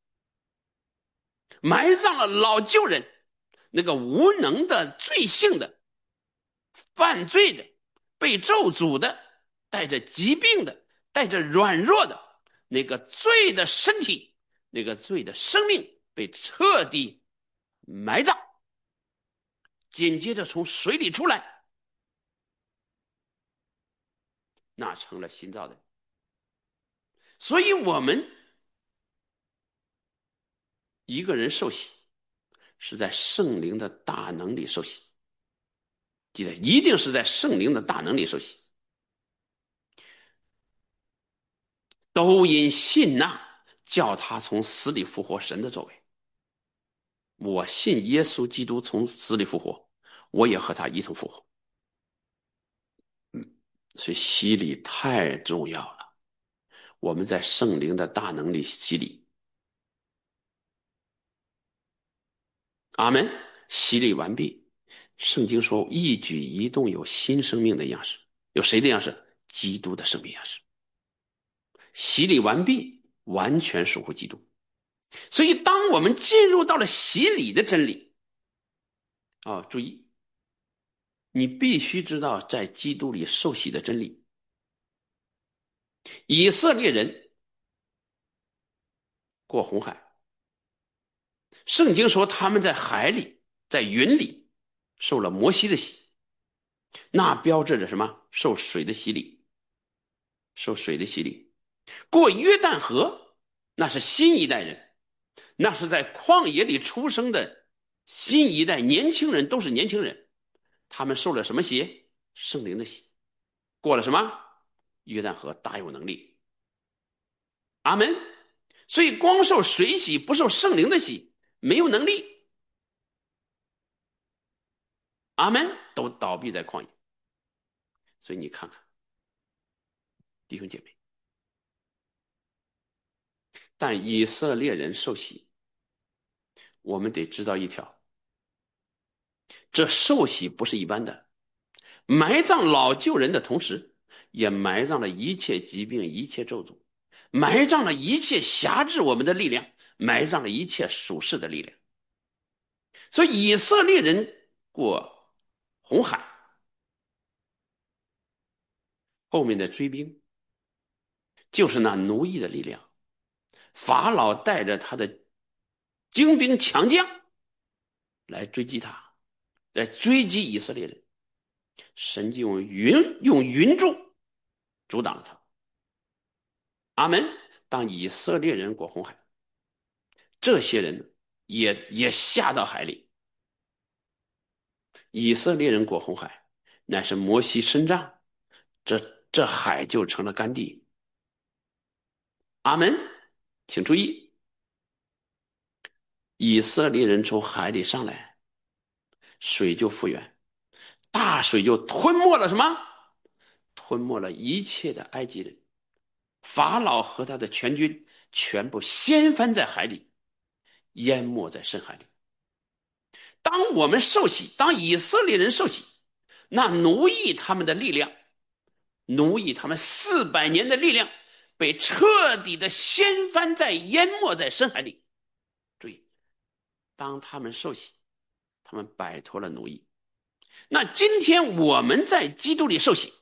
Speaker 1: 埋葬了老旧人，那个无能的、罪性的、犯罪的、被咒诅的、带着疾病的、带着软弱的那个罪的身体，那个罪的生命被彻底埋葬。紧接着从水里出来，那成了新造的。所以我们一个人受洗是在圣灵的大能里受洗，记得一定是在圣灵的大能里受洗。都因信那叫他从死里复活神的作为。我信耶稣基督从死里复活，我也和他一同复活。所以洗礼太重要了，我们在圣灵的大能里洗礼。阿门。洗礼完毕， 圣经说一举一动有新生命的样式，有谁的样式？基督的生命样式。洗礼完毕，完全属乎基督。所以当我们进入到了洗礼的真理，啊，注意，你必须知道在基督里受洗的真理。以色列人过红海，圣经说他们在海里，在云里受了摩西的洗，那标志着什么？受水的洗礼，受水的洗礼。过约旦河，那是新一代人，那是在旷野里出生的新一代年轻人，都是年轻人，他们受了什么洗？圣灵的洗。过了什么？约旦河，大有能力。阿门。所以光受水洗，不受圣灵的洗，没有能力。阿门，都倒闭在旷野。所以你看看，弟兄姐妹，但以色列人受洗，我们得知道一条，这受洗不是一般的，埋葬老旧人的同时，也埋葬了一切疾病、一切咒诅，埋葬了一切辖制我们的力量，埋葬了一切属世的力量。所以以色列人过红海，后面的追兵就是那奴役的力量，法老带着他的精兵强将来追击他，来追击以色列人。神就用云用云柱阻挡了他。阿门。当以色列人过红海，这些人也也下到海里。以色列人过红海，乃是摩西伸杖，这这海就成了干地。阿门。请注意，以色列人从海里上来，水就复原，大水就吞没了什么？吞没了一切的埃及人，法老和他的全军全部掀翻在海里，淹没在深海里。当我们受洗，当以色列人受洗，那奴役他们的力量，奴役他们四百年的力量，被彻底的掀翻在淹没在深海里。注意，当他们受洗，他们摆脱了奴役。那今天我们在基督里受洗，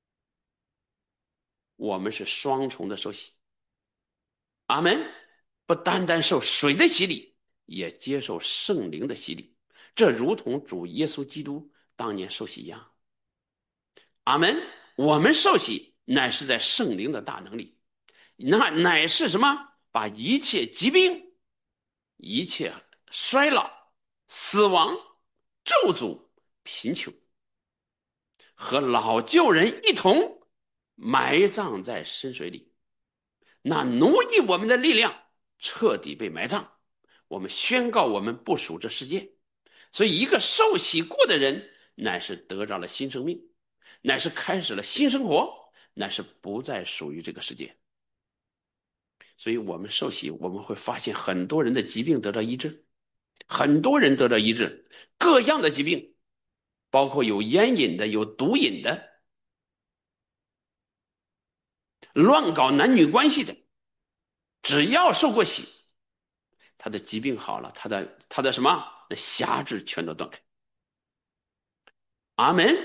Speaker 1: 我们是双重的受洗。阿门。不单单受水的洗礼，也接受圣灵的洗礼，这如同主耶稣基督当年受洗一样。阿门。我们受洗乃是在圣灵的大能里，那乃是什么？把一切疾病、一切衰老、死亡、咒诅、贫穷和老旧人一同埋葬在深水里。那奴役我们的力量彻底被埋葬。我们宣告我们不属这世界。所以一个受洗过的人，乃是得着了新生命，乃是开始了新生活，乃是不再属于这个世界。所以我们受洗，我们会发现很多人的疾病得到医治，很多人得到医治，各样的疾病，包括有烟瘾的，有毒瘾的，乱搞男女关系的，只要受过洗，他的疾病好了，他的他的什么？那辖制全都断开。阿门。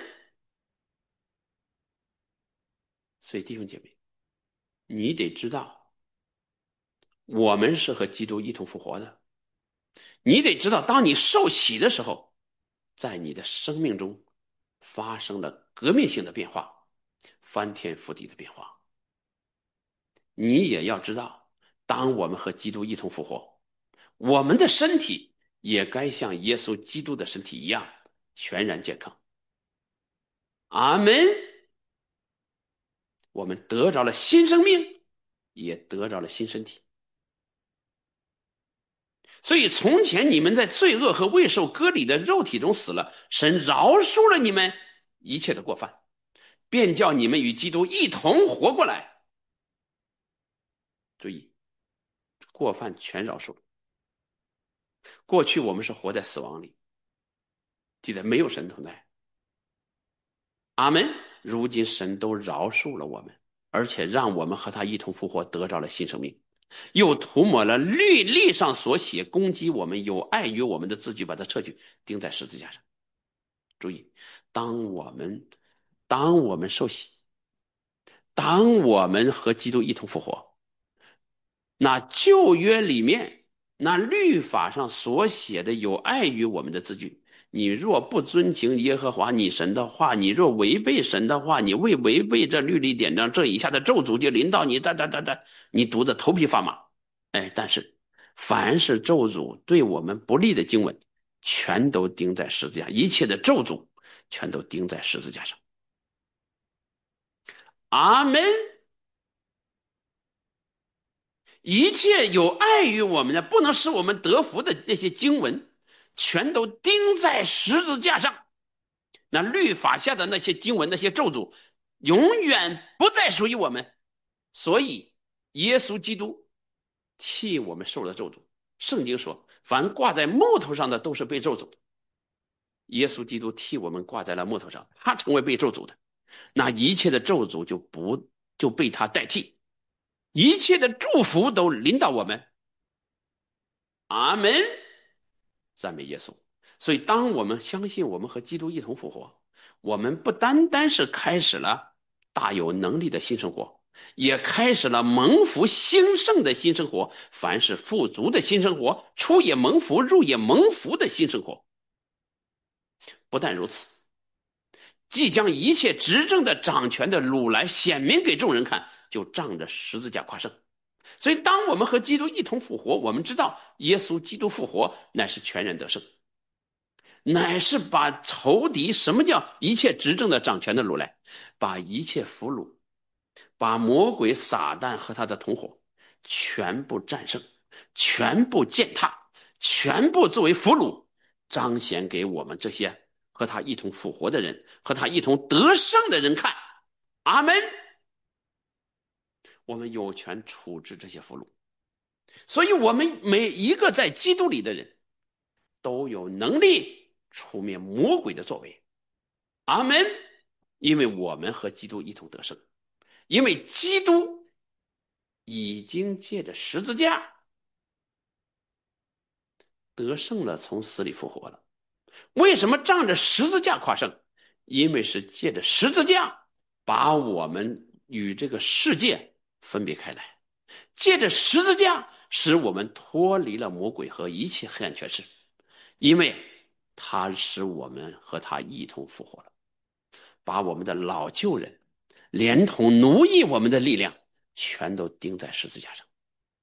Speaker 1: 所以弟兄姐妹，你得知道，我们是和基督一同复活的。你得知道，当你受洗的时候，在你的生命中发生了革命性的变化，翻天覆地的变化。你也要知道，当我们和基督一同复活，我们的身体也该像耶稣基督的身体一样全然健康。阿门。我们得着了新生命，也得着了新身体。所以从前你们在罪恶和未受割礼的肉体中死了，神饶恕了你们一切的过犯，便叫你们与基督一同活过来。注意，过犯全饶恕了。过去我们是活在死亡里， 记得没有神同在。阿门。如今神都饶恕了我们，而且让我们和他一同复活，得着了新生命，又涂抹了律例上所写攻击我们、有碍于我们的字句，把它撤去，钉在十字架上。注意，当我们当我们受洗，当我们和基督一同复活，那旧约里面那律法上所写的有碍于我们的字句，你若不遵行耶和华你神的话，你若违背神的话，你未违背这律例典章，这以下的咒诅就临到你，哒哒哒哒，你读的头皮发麻。哎，但是凡是咒诅对我们不利的经文，全都钉在十字架，一切的咒诅全都钉在十字架上。阿门。一切有碍于我们的、不能使我们得福的那些经文，全都钉在十字架上。那律法下的那些经文、那些咒诅，永远不再属于我们。所以，耶稣基督替我们受了咒诅。圣经说，凡挂在木头上的都是被咒诅的。耶稣基督替我们挂在了木头上，他成为被咒诅的，那一切的咒诅就不就被他代替，一切的祝福都临到我们。阿门。赞美耶稣。所以，当我们相信我们和基督一同复活，我们不单单是开始了大有能力的新生活，也开始了蒙福兴盛的新生活，凡是富足的新生活，出也蒙福，入也蒙福的新生活。不但如此，即将一切执政的掌权的掳来显明给众人看，就仗着十字架夸胜。所以，当我们和基督一同复活，我们知道耶稣基督复活乃是全然得胜，乃是把仇敌，什么叫一切执政的掌权的掳来，把一切俘虏，把魔鬼撒旦和他的同伙全部战胜，全部践踏，全部作为俘虏，彰显给我们这些和他一同复活的人，和他一同得胜的人看。阿门。我们有权处置这些俘虏，所以我们每一个在基督里的人都有能力除灭魔鬼的作为。阿门。因为我们和基督一同得胜，因为基督已经借着十字架得胜了，从死里复活了。为什么仗着十字架夸胜？因为是借着十字架把我们与这个世界分别开来，借着十字架使我们脱离了魔鬼和一切黑暗权势，因为他使我们和他一同复活了，把我们的老旧人连同奴役我们的力量全都钉在十字架上。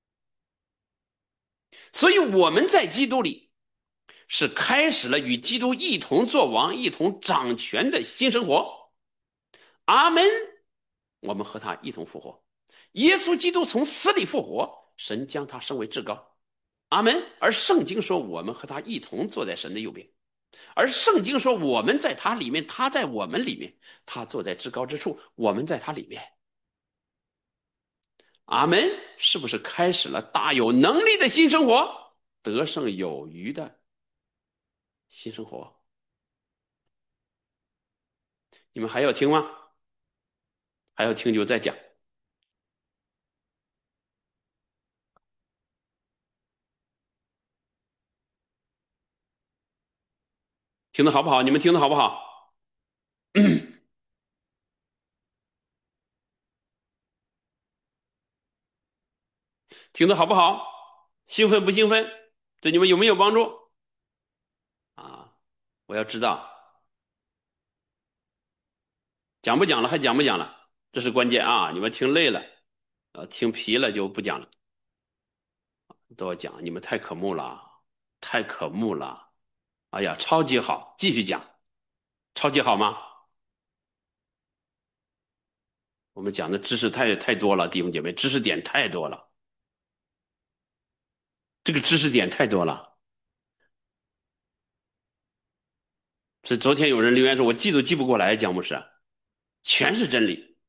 Speaker 1: 所以我们在基督里是开始了与基督一同作王、一同掌权的新生活。阿门。我们和他一同复活，耶稣基督从死里复活，神将他升为至高。阿门。而圣经说，我们和他一同坐在神的右边。而圣经说，我们在他里面，他在我们里面，他坐在至高之处，我们在他里面。阿门。是不是开始了大有能力的新生活，得胜有余的新生活？你们还要听吗？还要听就再讲。听的好不好？你们听的好不好？听的好不好？兴奋不兴奋？对你们有没有帮助啊？我要知道讲不讲了，还讲不讲了，这是关键啊！你们听累了，呃，听疲了就不讲了，都要讲。你们太可慕了，太可慕了！哎呀，超级好，继续讲，超级好吗？我们讲的知识太太多了，弟兄姐妹，知识点太多了，这个知识点太多了。是昨天有人留言说，我记都记不过来，蒋牧师，全是真理。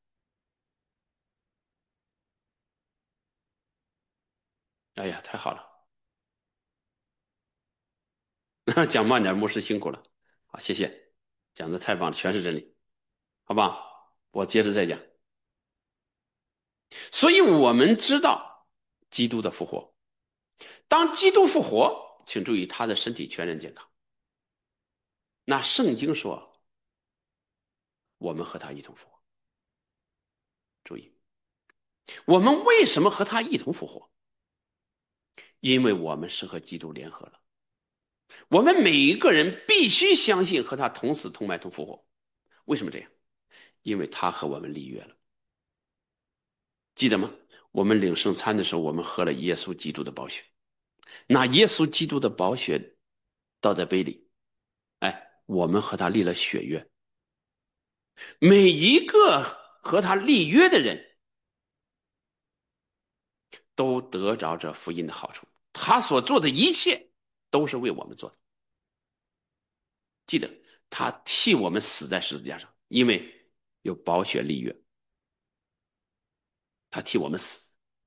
Speaker 1: 哎呀，太好了，讲慢点，牧师辛苦了。 好，谢谢，讲的太棒了，全是真理，好吧？我接着再讲。所以我们知道基督的复活，当基督复活，请注意他的身体全然健康。那圣经说，我们和他一同复活。注意，我们为什么和他一同复活？因为我们是和基督联合了。我们每一个人必须相信和他同死同埋同复活。为什么这样？因为他和我们立约了。记得吗？我们领圣餐的时候，我们喝了耶稣基督的宝血，拿耶稣基督的宝血倒在杯里，哎，我们和他立了血约。每一个和他立约的人都得着这福音的好处，他所做的一切都是为我们做的。记得他替我们死在十字架上，因为有宝血立约，他替我们死，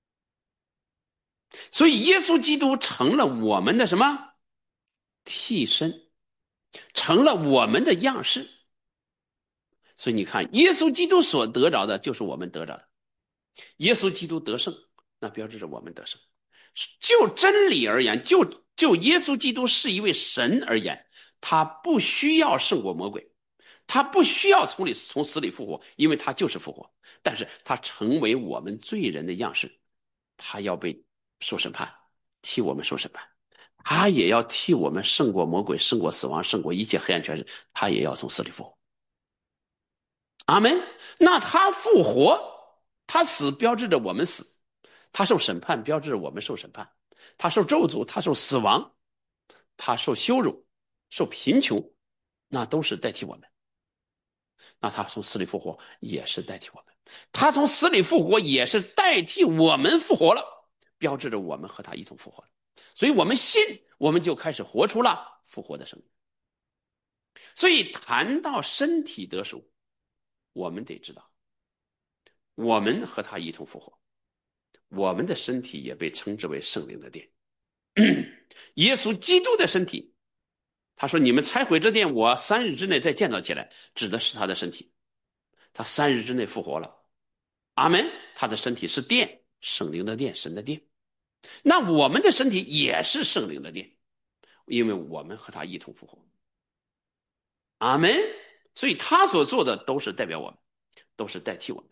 Speaker 1: 所以耶稣基督成了我们的什么替身，成了我们的样式。所以你看，耶稣基督所得着的就是我们得着的。耶稣基督得胜，那标志着我们得胜。就真理而言，就就耶稣基督是一位神而言，他不需要胜过魔鬼，他不需要从里从死里复活，因为他就是复活。但是他成为我们罪人的样式，他要被受审判，替我们受审判，他也要替我们胜过魔鬼，胜过死亡，胜过一切黑暗权势，他也要从死里复活。阿门。那他复活，他死标志着我们死，他受审判标志着我们受审判，他受咒诅，他受死亡，他受羞辱，受贫穷，那都是代替我们。那他从死里复活也是代替我们，他从死里复活也是代替我们复活了，标志着我们和他一同复活了。所以我们信，我们就开始活出了复活的生命。所以谈到身体得赎，我们得知道，我们和他一同复活，我们的身体也被称之为圣灵的殿。耶稣基督的身体，他说：“你们拆毁这殿，我三日之内再建造起来。”指的是他的身体，他三日之内复活了。阿门。他的身体是殿，圣灵的殿，神的殿。那我们的身体也是圣灵的殿，因为我们和他一同复活。阿门。所以他所做的都是代表我们，都是代替我们。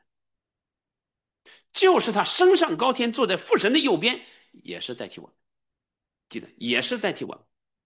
Speaker 1: 就是他升上高天，坐在父神的右边，也是代替我们。记得，也是代替我们。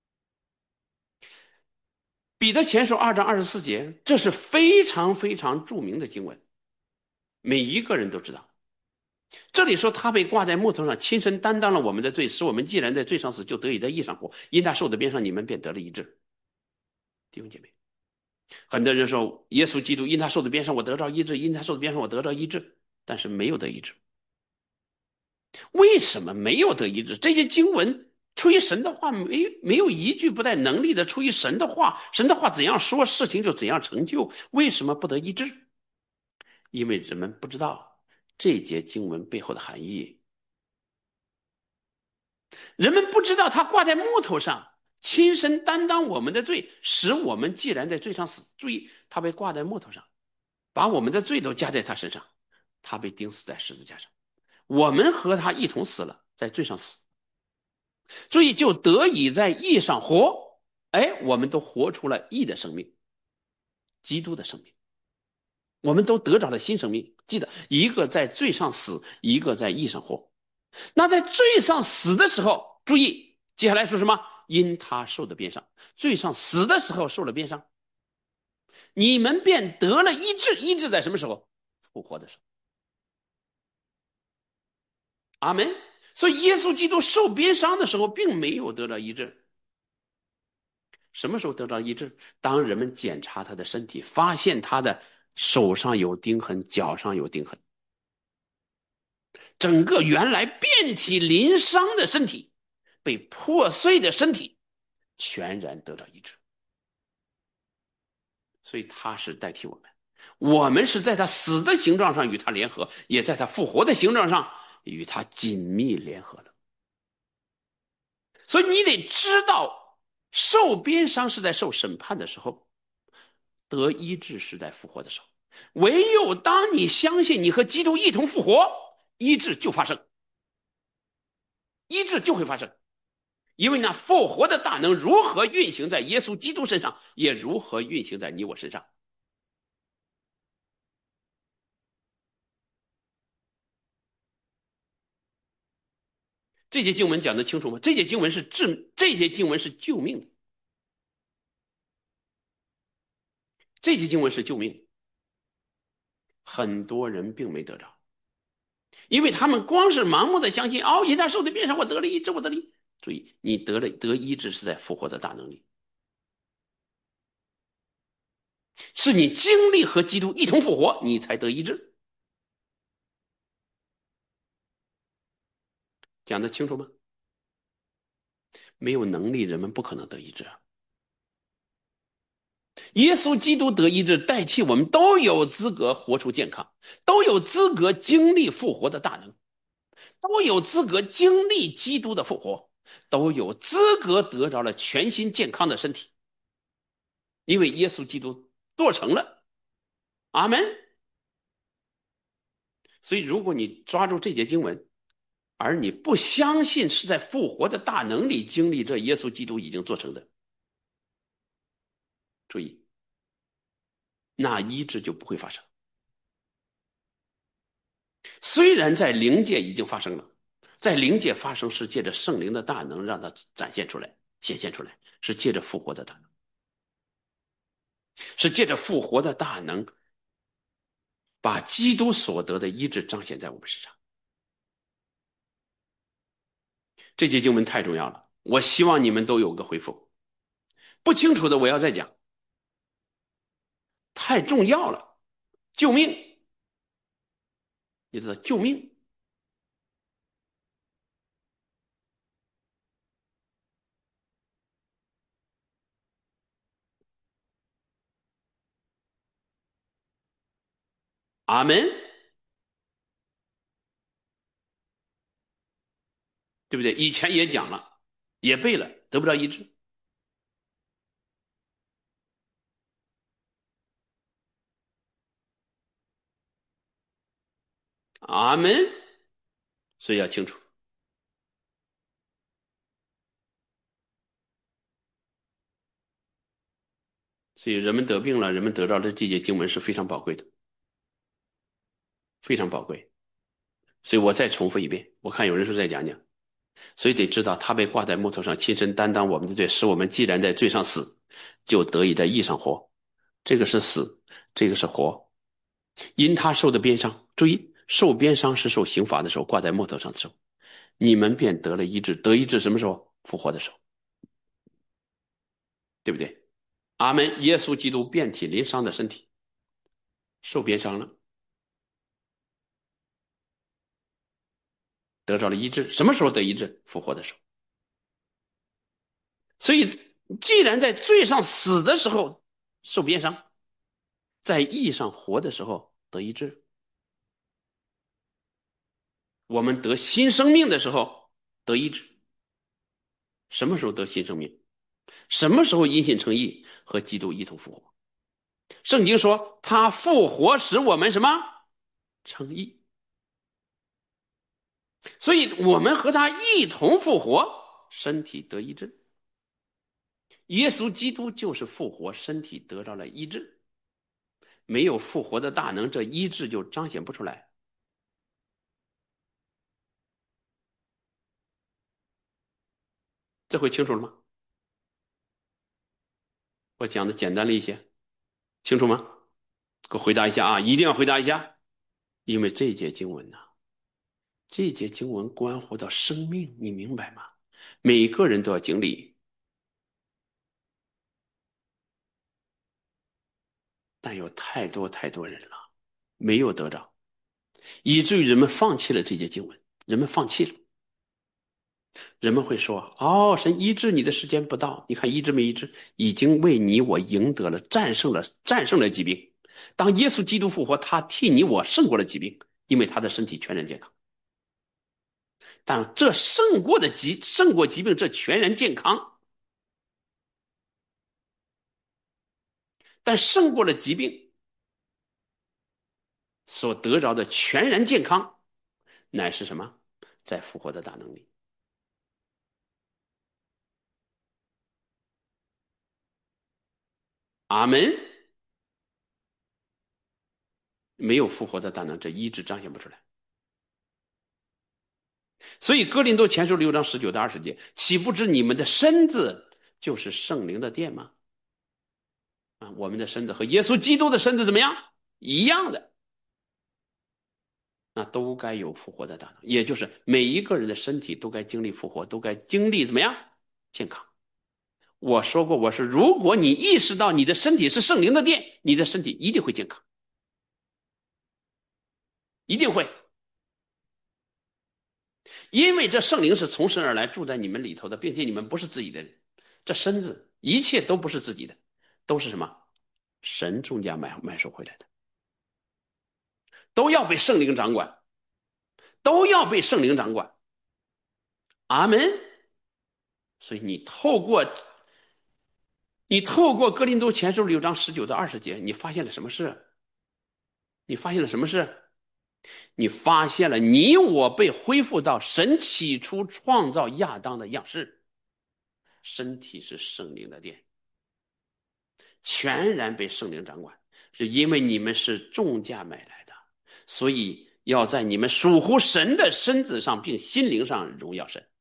Speaker 1: 彼得前书二章二十四节，这是非常非常著名的经文，每一个人都知道。这里说他被挂在木头上，亲身担当了我们的罪，使我们既然在罪上死，就得以在义上活。因他受的鞭伤，你们便得了医治。弟兄姐妹，很多人说耶稣基督因他受的鞭伤，我得着医治；因他受的鞭伤，我得着医治，但是没有得医治。为什么没有得医治？这些经文出于神的话，没没有一句不带能力的。出于神的话，神的话怎样说，事情就怎样成就。为什么不得医治？因为人们不知道这节经文背后的含义。人们不知道他挂在木头上，亲身担当我们的罪，使我们既然在罪上死。注意，他被挂在木头上，把我们的罪都加在他身上，他被钉死在十字架上，我们和他一同死了，在罪上死。所以就得以在义上活。哎，我们都活出了义的生命，基督的生命，我们都得着了新生命。记得，一个在罪上死，一个在义上活。那在罪上死的时候，注意接下来说什么？因他受的鞭伤。罪上死的时候受了鞭伤，你们便得了医治。医治在什么时候？复活的时候。阿门。所以耶稣基督受鞭伤的时候并没有得到医治。什么时候得到医治？当人们检查他的身体，发现他的手上有钉痕，脚上有钉痕，整个原来遍体鳞伤的身体，被破碎的身体全然得到医治。所以他是代替我们，我们是在他死的形状上与他联合，也在他复活的形状上与他紧密联合了。所以你得知道受鞭伤是在受审判的时候，得医治是在复活的时候。唯有当你相信你和基督一同复活，医治就发生，医治就会发生。因为那复活的大能如何运行在耶稣基督身上，也如何运行在你我身上。这节经文讲得清楚吗？这节经文是治，这节经文是救命的，这节经文是救命。很多人并没得着，因为他们光是盲目的相信，哦，因他受的鞭伤，我得了医治，我得了医治。注意，你得了得医治是在复活的大能力，是你经历和基督一同复活，你才得医治。讲得清楚吗？没有能力，人们不可能得医治。耶稣基督得医治，代替我们都有资格活出健康，都有资格经历复活的大能，都有资格经历基督的复活，都有资格得着了全新健康的身体，因为耶稣基督做成了。阿门。所以，如果你抓住这节经文，而你不相信是在复活的大能里经历这耶稣基督已经做成的，注意，那医治就不会发生。虽然在灵界已经发生了，在灵界发生是借着圣灵的大能让它展现出来、显现出来，是借着复活的大能，是借着复活的大能，把基督所得的医治彰显在我们身上。这节经文太重要了，我希望你们都有个回复。不清楚的我要再讲，太重要了，救命！你知道救命？阿门，对不对？以前也讲了，也背了，得不到医治。阿门，所以要清楚。所以人们得病了，人们得到的这些经文是非常宝贵的，非常宝贵。所以我再重复一遍，我看有人说再讲讲，所以得知道他被挂在木头上，亲身担当我们的罪，使我们既然在罪上死，就得以在义上活。这个是死，这个是活。因他受的鞭伤，注意，受鞭伤是受刑罚的时候，挂在木头上的时候，你们便得了医治。得医治什么时候？复活的时候，对不对？阿门。耶稣基督遍体鳞伤的身体，受鞭伤了，得着了医治。什么时候得医治？复活的时候。所以，既然在罪上死的时候受鞭伤，在义上活的时候得医治。我们得新生命的时候得医治。什么时候得新生命？什么时候因信称义，和基督一同复活？圣经说他复活使我们什么？称义。所以我们和他一同复活，身体得医治。耶稣基督就是复活，身体得到了医治。没有复活的大能，这医治就彰显不出来。这回清楚了吗？我讲的简单了一些，清楚吗？给我回答一下啊，一定要回答一下，因为这节经文呢、啊，这节经文关乎到生命，你明白吗？每个人都要经历，但有太多太多人了没有得着，以至于人们放弃了这节经文，人们放弃了。人们会说：哦，神医治你的时间不到，你看医治没医治，已经为你我赢得了，战胜了，战胜了疾病。当耶稣基督复活，他替你我胜过了疾病，因为他的身体全然健康。但这胜过的疾，胜过疾病，这全然健康， 但胜过了疾病所得着的全然健康，乃是什么？在复活的大能里。阿门。没有复活的大能，这医治彰显不出来。所以哥林多前书六章十九到二十节，岂不知你们的身子就是圣灵的殿吗？啊，我们的身子和耶稣基督的身子怎么样？一样的，那都该有复活的大能，也就是每一个人的身体都该经历复活，都该经历怎么样？健康。我说过，我说如果你意识到你的身体是圣灵的殿，你的身体一定会健康，一定会。因为这圣灵是从神而来，住在你们里头的，并且你们不是自己的人，这身子一切都不是自己的，都是什么？神重价买买收回来的，都要被圣灵掌管，都要被圣灵掌管。阿门。所以你透过你透过哥林多前书六章十九到二十节，你发现了什么事？你发现了什么事？你发现了你我被恢复到神起初创造亚当的样式，身体是圣灵的殿，全然被圣灵掌管，是因为你们是重价买来的，所以要在你们属乎神的身子上并心灵上荣耀神。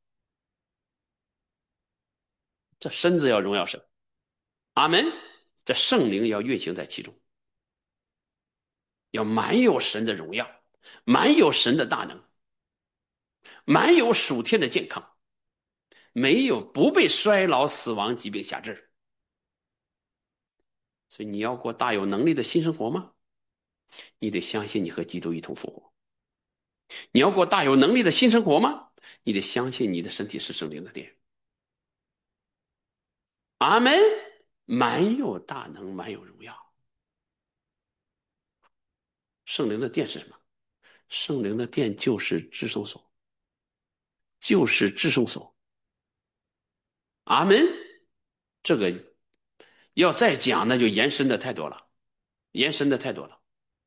Speaker 1: 这身子要荣耀神，阿门。这圣灵要运行在其中，要满有神的荣耀，满有神的大能，满有属天的健康，没有不被衰老、死亡、疾病辖制。所以你要过大有能力的新生活吗？你得相信你和基督一同复活。你要过大有能力的新生活吗？你得相信你的身体是圣灵的殿。阿门。满有大能，满有荣耀。圣灵的殿是什么？圣灵的殿就是至圣所，就是至圣所。阿门。这个要再讲，那就延伸的太多了，延伸的太多了。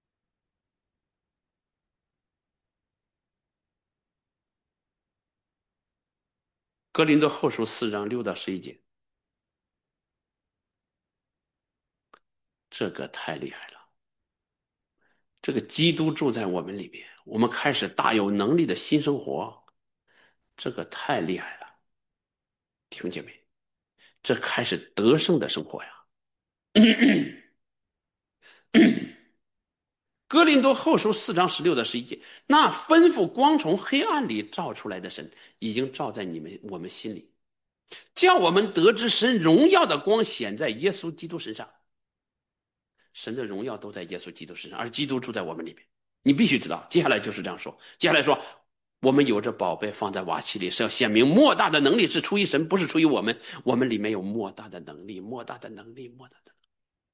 Speaker 1: 哥林多后书四章六到十一节，这个太厉害了。这个基督住在我们里面，我们开始大有能力的新生活，这个太厉害了，弟兄姐妹，这开始得胜的生活呀。哥林多后书四章十六到十一节，那吩咐光从黑暗里照出来的神，已经照在你们我们心里，叫我们得知神荣耀的光显在耶稣基督身上。神的荣耀都在耶稣基督身上，而基督住在我们里面。你必须知道，接下来就是这样说。接下来说，我们有着宝贝放在瓦器里，是要显明莫大的能力是出于神，不是出于我们。我们里面有莫大的能力，莫大的能力，莫大的能力。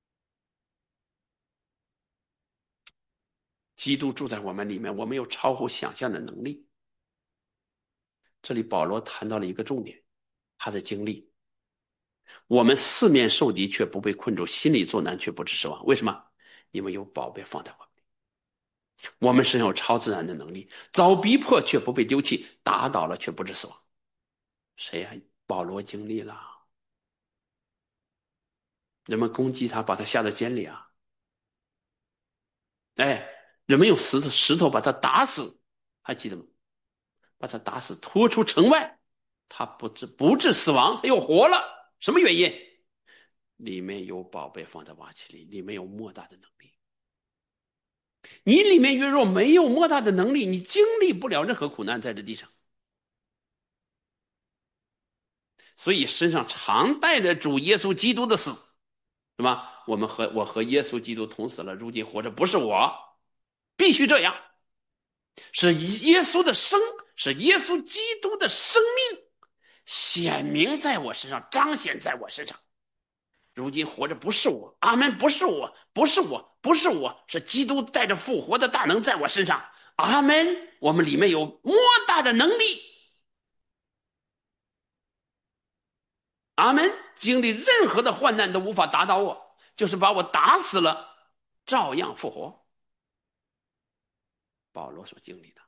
Speaker 1: 基督住在我们里面，我们有超乎想象的能力。这里保罗谈到了一个重点，他的经历。我们四面受敌却不被困住，心里作难却不致失望。为什么？因为有宝贝放在我们里。我们身有超自然的能力，遭逼迫却不被丢弃，打倒了却不致死亡。谁呀、啊？保罗经历了，人们攻击他，把他下到监里啊。哎，人们用石头石头把他打死，还记得吗？把他打死，拖出城外，他不致不致死亡，他又活了。什么原因？里面有宝贝放在瓦器里，里面有莫大的能力。你里面若没有莫大的能力，你经历不了任何苦难在这地上。所以身上常带着主耶稣基督的死，是吧？我们和我和耶稣基督同死了，如今活着不是我，必须这样，是耶稣的生，是耶稣基督的生命显明在我身上，彰显在我身上。如今活着不是我，阿门，不是我，不是我，不是我，是基督带着复活的大能在我身上，阿门。我们里面有莫大的能力，阿门。经历任何的患难都无法打倒我， 就是把我打死了，照样复活。保罗所经历的，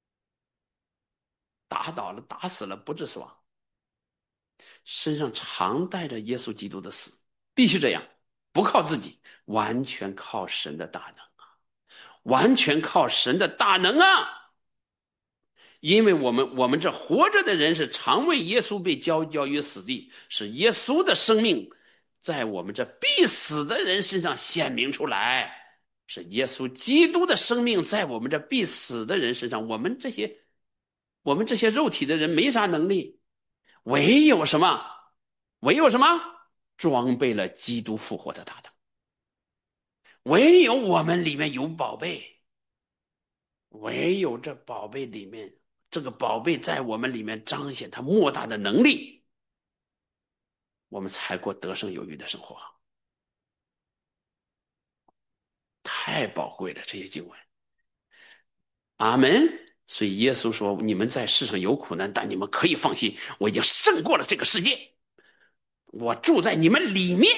Speaker 1: 打倒了，打死了，不致死亡，身上常带着耶稣基督的死，必须这样，不靠自己，完全靠神的大能啊，完全靠神的大能啊！因为我们我们这活着的人是常为耶稣被交交于死地，是耶稣的生命在我们这必死的人身上显明出来，是耶稣基督的生命在我们这必死的人身上。我们这些我们这些肉体的人没啥能力，唯有什么？唯有什么？装备了基督复活的大能，唯有我们里面有宝贝，唯有这宝贝里面，这个宝贝在我们里面彰显它莫大的能力，我们才过得胜有余的生活。太宝贵了，这些经文。阿门。所以耶稣说：“你们在世上有苦难，但你们可以放心，我已经胜过了这个世界。我住在你们里面，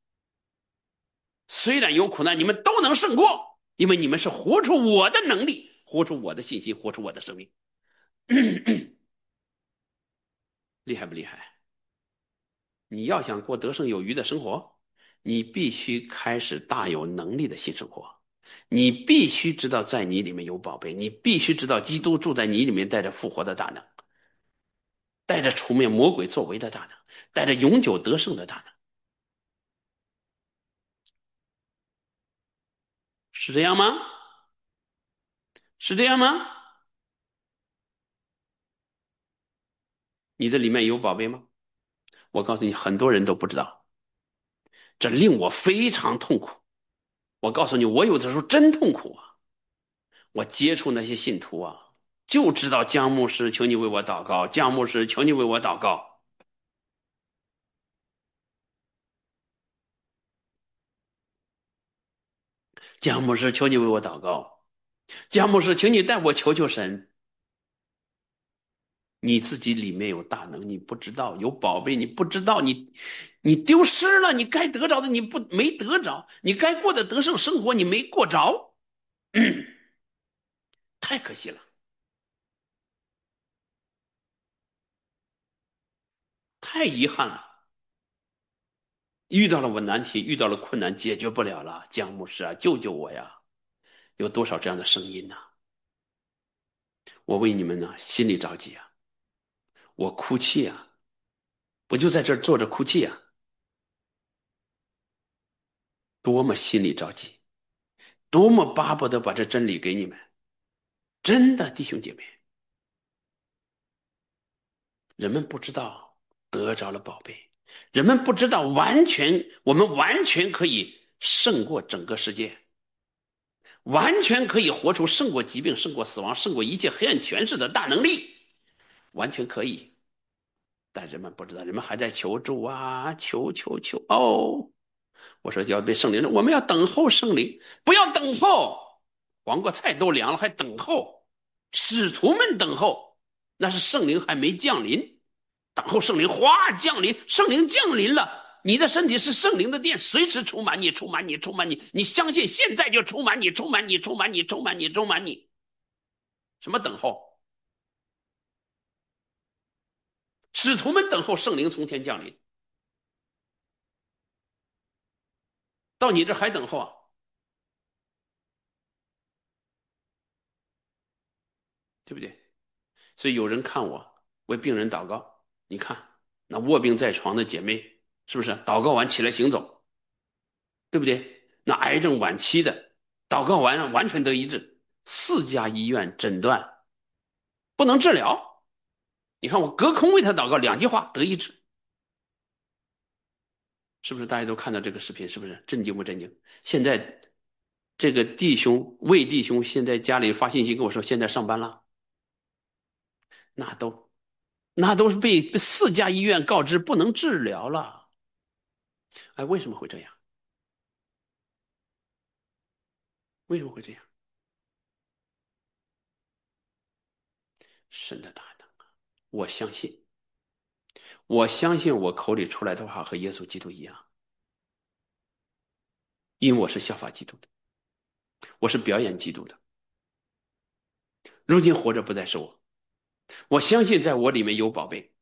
Speaker 1: 虽然有苦难，你们都能胜过，因为你们是活出我的能力，活出我的信心，活出我的生命。厉害不厉害？你要想过得胜有余的生活，你必须开始大有能力的新生活。你必须知道在你里面有宝贝，你必须知道基督住在你里面，带着复活的大能，带着除灭魔鬼作为的大能，带着永久得胜的大能。是这样吗？是这样吗？你这里面有宝贝吗？我告诉你，很多人都不知道，这令我非常痛苦。我告诉你，我有的时候真痛苦啊！我接触那些信徒啊，就知道姜牧师，求你为我祷告；姜牧师，求你为我祷告。姜牧师，求你为我祷告。姜牧师，请你带我求求神。你自己里面有大能，你不知道有宝贝，你不知道你你丢失了，你该得着的你不没得着，你该过的得胜生活你没过着，太可惜了，太遗憾了。遇到了我难题，遇到了困难，解决不了了，姜牧师啊，救救我呀！有多少这样的声音呢、啊？我为你们呢心里着急啊，我哭泣啊，我就在这儿坐着哭泣啊，多么心里着急，多么巴不得把这真理给你们。真的，弟兄姐妹，人们不知道得着了宝贝，人们不知道完全，我们完全可以胜过整个世界，完全可以活出胜过疾病、胜过死亡、胜过一切黑暗权势的大能力，完全可以。但人们不知道，人们还在求助啊，求求求！哦，我说就要被圣灵，我们要等候圣灵，不要等候，黄瓜菜都凉了，还等候？使徒们等候，那是圣灵还没降临。等候圣灵哗降临，圣灵降临了，你的身体是圣灵的殿，随时充满你，充满你，充满你。你相信现在就充满你，充满你，充满你，充满你，充满你。什么等候？使徒们等候圣灵从天降临，到你这还等候啊？对不对？所以有人看我为病人祷告，你看那卧病在床的姐妹，是不是祷告完起来行走，对不对？那癌症晚期的，祷告完完全得医治，四家医院诊断不能治疗，你看我隔空为他祷告，两句话得医治，是不是？大家都看到这个视频，是不是震惊不震惊？现在这个弟兄魏弟兄现在家里发信息跟我说，现在上班了，那都那都是被四家医院告知不能治疗了。哎，为什么会这样？为什么会这样？神的大能啊！我相信，我相信我口里出来的话和耶稣基督一样。 因为我是效法基督的，我是表演基督的。如今活着不再是我，我相信在我里面有宝贝。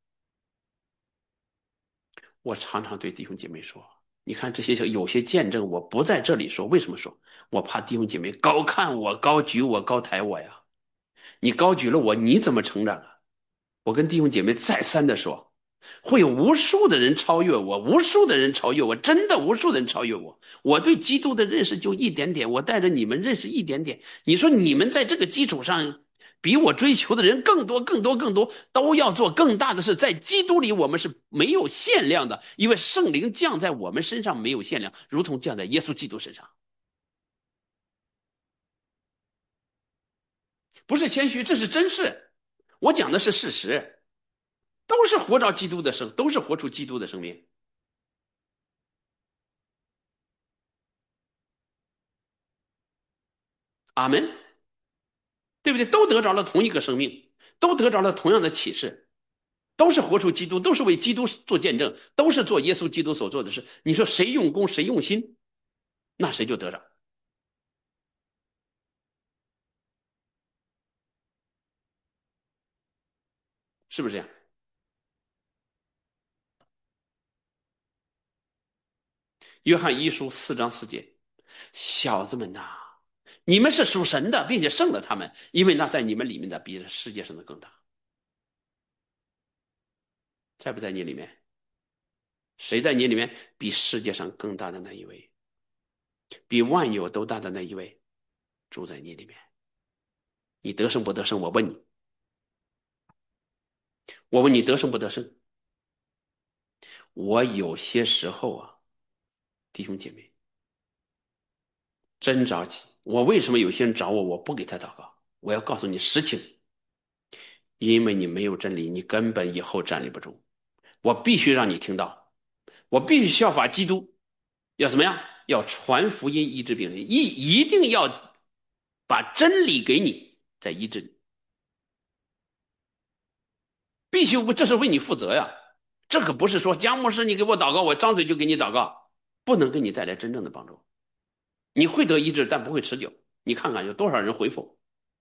Speaker 1: 我常常对弟兄姐妹说，你看这些有些见证我不在这里说，为什么说？我怕弟兄姐妹高看我、高举我、高抬我呀。你高举了我，你怎么成长啊？我跟弟兄姐妹再三的说，会有无数的人超越我，无数的人超越我，真的无数的人超越我。我对基督的认识就一点点，我带着你们认识一点点。你说你们在这个基础上，比我追求的人更多、更多、更多，都要做更大的事。在基督里，我们是没有限量的，因为圣灵降在我们身上没有限量，如同降在耶稣基督身上。不是谦虚，这是真事。我讲的是事实。都是活着基督的生，都是活出基督的生命。阿门，对不对？都得着了同一个生命，都得着了同样的启示，都是活出基督，都是为基督做见证，都是做耶稣基督所做的事。你说谁用功，谁用心，那谁就得着，是不是这样？约翰一书四章四节，小子们呐、啊你们是属神的，并且胜了他们，因为那在你们里面的比世界上的更大。在不在你里面？谁在你里面比世界上更大的那一位，比万有都大的那一位，住在你里面？你得胜不得胜？我问你，我问你得胜不得胜？我有些时候啊，弟兄姐妹，真着急。我为什么有些人找我，我不给他祷告？我要告诉你实情，因为你没有真理，你根本以后站立不住。我必须让你听到，我必须效法基督，要怎么样？要传福音，医治病人，一一定要把真理给你，再医治你。必须，这是为你负责呀。这可不是说姜牧师，你给我祷告，我张嘴就给你祷告，不能给你带来真正的帮助。你会得医治，但不会持久。你看看有多少人回复。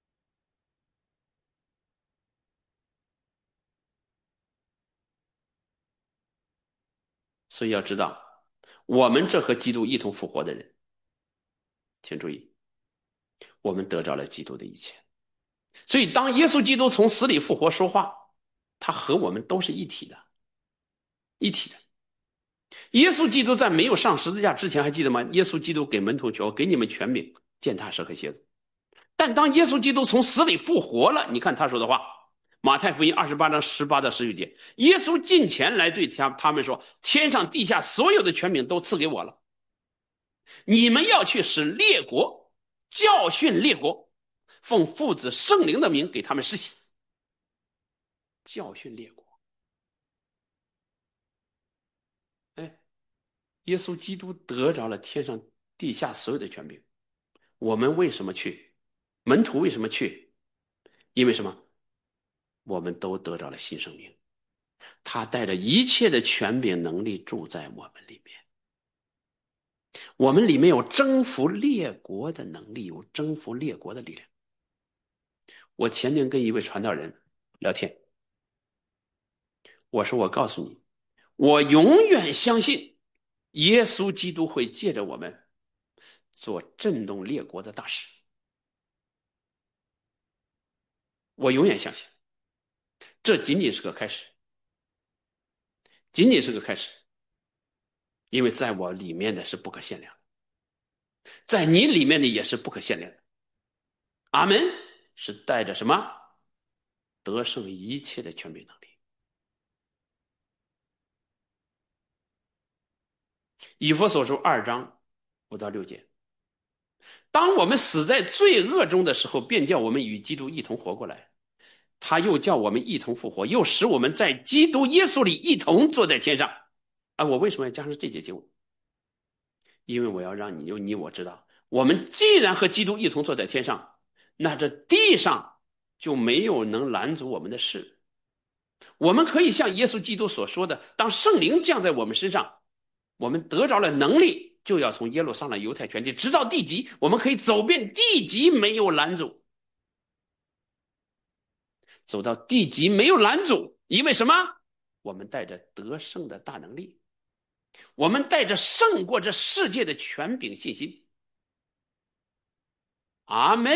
Speaker 1: 所以要知道，我们这和基督一同复活的人，请注意，我们得着了基督的一切。所以当耶稣基督从死里复活说话，他和我们都是一体的，一体的。耶稣基督在没有上十字架之前，还记得吗？耶稣基督给门徒说：“给你们权柄，践踏蛇和蝎子。”但当耶稣基督从死里复活了，你看他说的话，马太福音二十八章十八到十九节，耶稣近前来对他他们说：“天上地下所有的权柄都赐给我了，你们要去使列国教训列国，奉父子圣灵的名给他们施洗，教训列国。”哎，耶稣基督得着了天上地下所有的权柄，我们为什么去？门徒为什么去？因为什么？我们都得着了新生命。他带着一切的权柄能力住在我们里面，我们里面有征服列国的能力，有征服列国的力量。我前天跟一位传道人聊天，我说我告诉你，我永远相信耶稣基督会借着我们做震动列国的大事，我永远相信，这仅仅是个开始，仅仅是个开始，因为在我里面的是不可限量的，在你里面的也是不可限量的。阿门，是带着什么？得胜一切的权柄能力。以弗所书二章五到六节，当我们死在罪恶中的时候，便叫我们与基督一同活过来。他又叫我们一同复活，又使我们在基督耶稣里一同坐在天上。啊，我为什么要加上这节经文？因为我要让你有你我知道，我们既然和基督一同坐在天上，那这地上就没有能拦阻我们的事。我们可以像耶稣基督所说的，当圣灵降在我们身上，我们得着了能力， 就要从耶路撒冷犹太全地直到地极，我们可以走遍地极，没有拦阻。走到地极没有拦阻，因为什么？我们带着得胜的大能力，我们带着胜过这世界的权柄信心。阿门，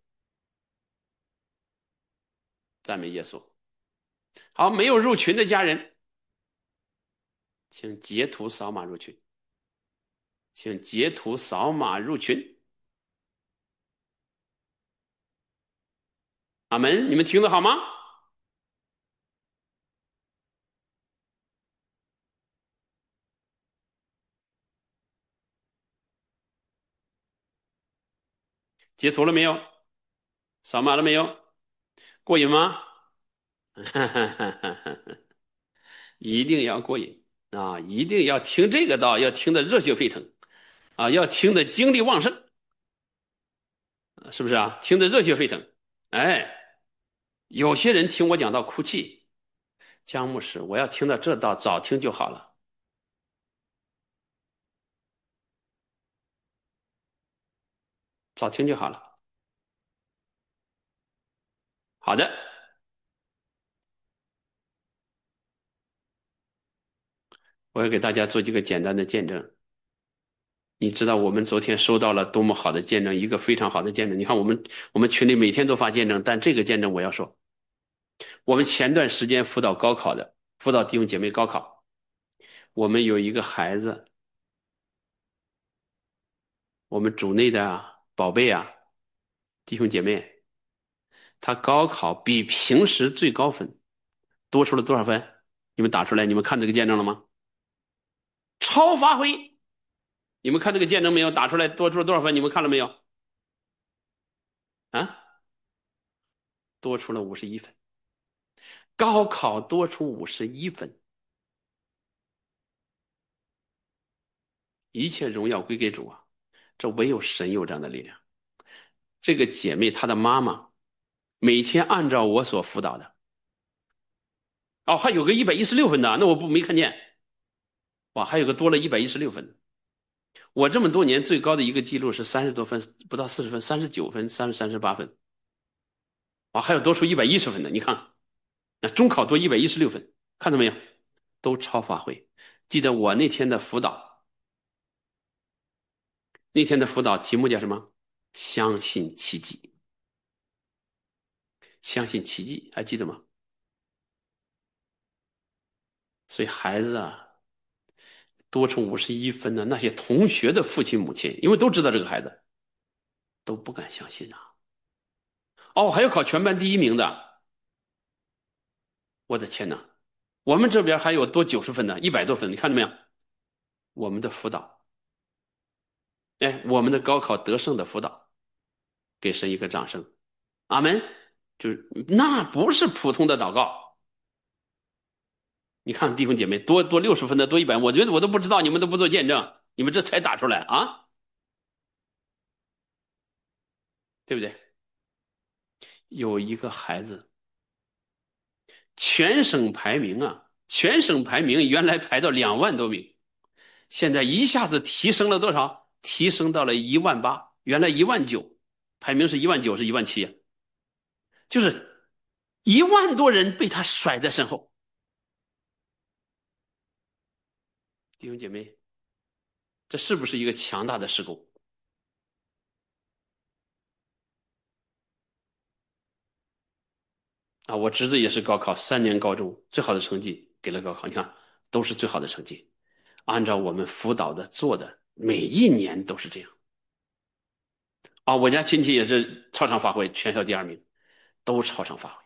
Speaker 1: 赞美耶稣。好，没有入群的家人，请截图扫码入群，请截图扫码入群。阿门，你们听得好吗？截图了没有？扫码了没有？过瘾吗？一定要过瘾啊！一定要听这个道，要听得热血沸腾啊！要听得精力旺盛，是不是啊？听得热血沸腾。哎，有些人听我讲到哭泣，姜牧师，我要听到这道，早听就好了，早听就好了。好的，我要给大家做几个简单的见证。你知道我们昨天收到了多么好的见证，一个非常好的见证。你看我们我们群里每天都发见证，但这个见证我要说，我们前段时间辅导高考的，辅导弟兄姐妹高考，我们有一个孩子，我们组内的啊宝贝啊弟兄姐妹，他高考比平时最高分多出了多少分？你们打出来，你们看这个见证了吗？超发挥！你们看这个见证没有？打出来多出了多少分？你们看了没有？啊，多出了五十一分。高考多出五十一分，一切荣耀归给主啊！这唯有神有这样的力量。这个姐妹她的妈妈每天按照我所辅导的，哦，还有个一百一十六分的，那我不没看见。哇，还有个多了一百一十六分。我这么多年最高的一个记录是三十多分，不到四十分，三十九分，三三十八分。哇，还有多出一百一十分的，你看，那中考多一百一十六分，看到没有？都超发挥。记得我那天的辅导，那天的辅导题目叫什么？相信奇迹，相信奇迹，还记得吗？所以孩子啊，多出五十一分的那些同学的父亲母亲，因为都知道这个孩子，都不敢相信啊。哦，还有考全班第一名的，我的天哪！我们这边还有多九十分的，一百多分，你看到没有？我们的辅导，哎，我们的高考得胜的辅导，给神一个掌声，阿门。就是那不是普通的祷告，你看弟兄姐妹多多六十分的，多一百，我觉得我都不知道，你们都不做见证，你们这才打出来啊，对不对？有一个孩子，全省排名啊，全省排名原来排到两万多名，现在一下子提升了多少？提升到了一万八，原来一万九，排名是一万九，是一万七，就是一万多人被他甩在身后。弟兄姐妹，这是不是一个强大的施工啊？我侄子也是高考三年高中最好的成绩给了高考，你看都是最好的成绩，按照我们辅导的做的，每一年都是这样啊。我家亲戚也是超常发挥，全校第二名，都超常发挥，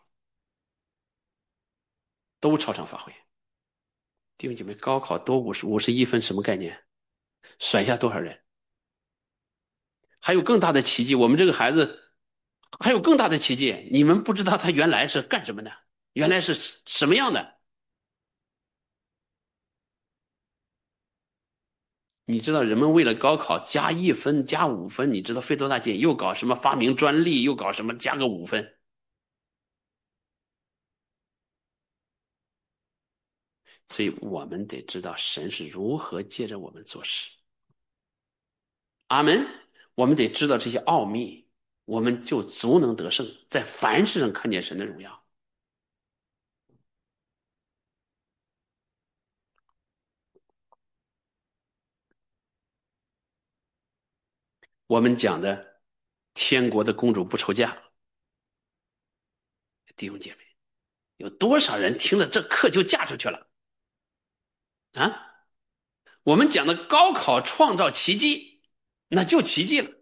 Speaker 1: 都超常发挥。弟兄姐妹，高考多五十五十一分什么概念？甩下多少人？还有更大的奇迹，我们这个孩子还有更大的奇迹，你们不知道他原来是干什么的，原来是什么样的？你知道人们为了高考加一分、加五分，你知道费多大劲？又搞什么发明专利，又搞什么加个五分。所以我们得知道神是如何借着我们做事。 阿门。我们得知道这些奥秘，我们就足能得胜，在凡事上看见神的荣耀。我们讲的天国的公主不愁嫁，弟兄姐妹，有多少人听了这课就嫁出去了啊？我们讲的高考创造奇迹，那就奇迹了。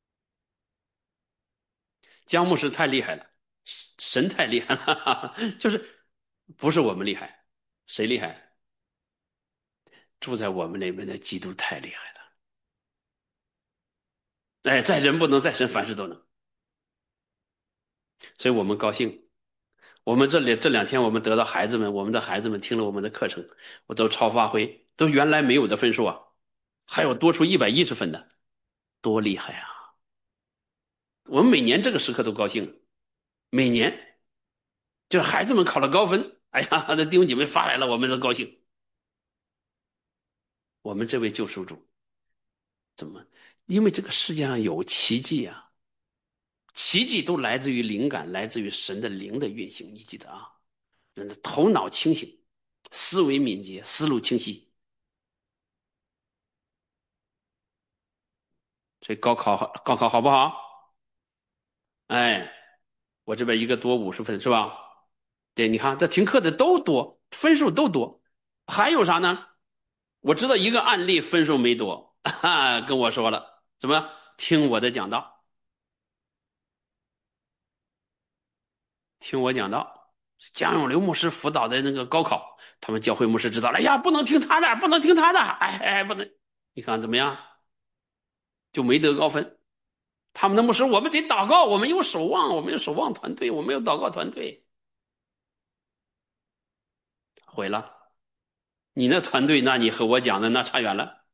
Speaker 1: 姜牧师太厉害了，神太厉害了，就是不是我们厉害，谁厉害？住在我们里面的基督太厉害了。哎，在人不能，在神凡事都能。所以我们高兴。我们这里这两天，我们得到孩子们，我们的孩子们听了我们的课程，我都超发挥，都原来没有的分数啊，还有多出一百一十分的，多厉害啊！我们每年这个时刻都高兴，每年就是孩子们考了高分，哎呀，那弟兄姐妹发来了，我们都高兴。我们这位救赎主怎么？因为这个世界上有奇迹啊，奇迹都来自于灵感，来自于神的灵的运行。你记得啊，人的头脑清醒，思维敏捷，思路清晰。这高考高考好不好？哎，我这边一个多五十分是吧？对，你看这听课的都多，分数都多。还有啥呢？我知道一个案例分数没多，哈，跟我说了什么？听我的讲道，听我讲道。蒋永流牧师辅导的那个高考，他们教会牧师知道了，哎呀，不能听他的，不能听他的，哎哎，不能。你看怎么样？就没得高分。他们的牧师，我们得祷告，我们有守望，我们有守望团队，我们有祷告团队，毁了。你那团队，那你和我讲的那差远了。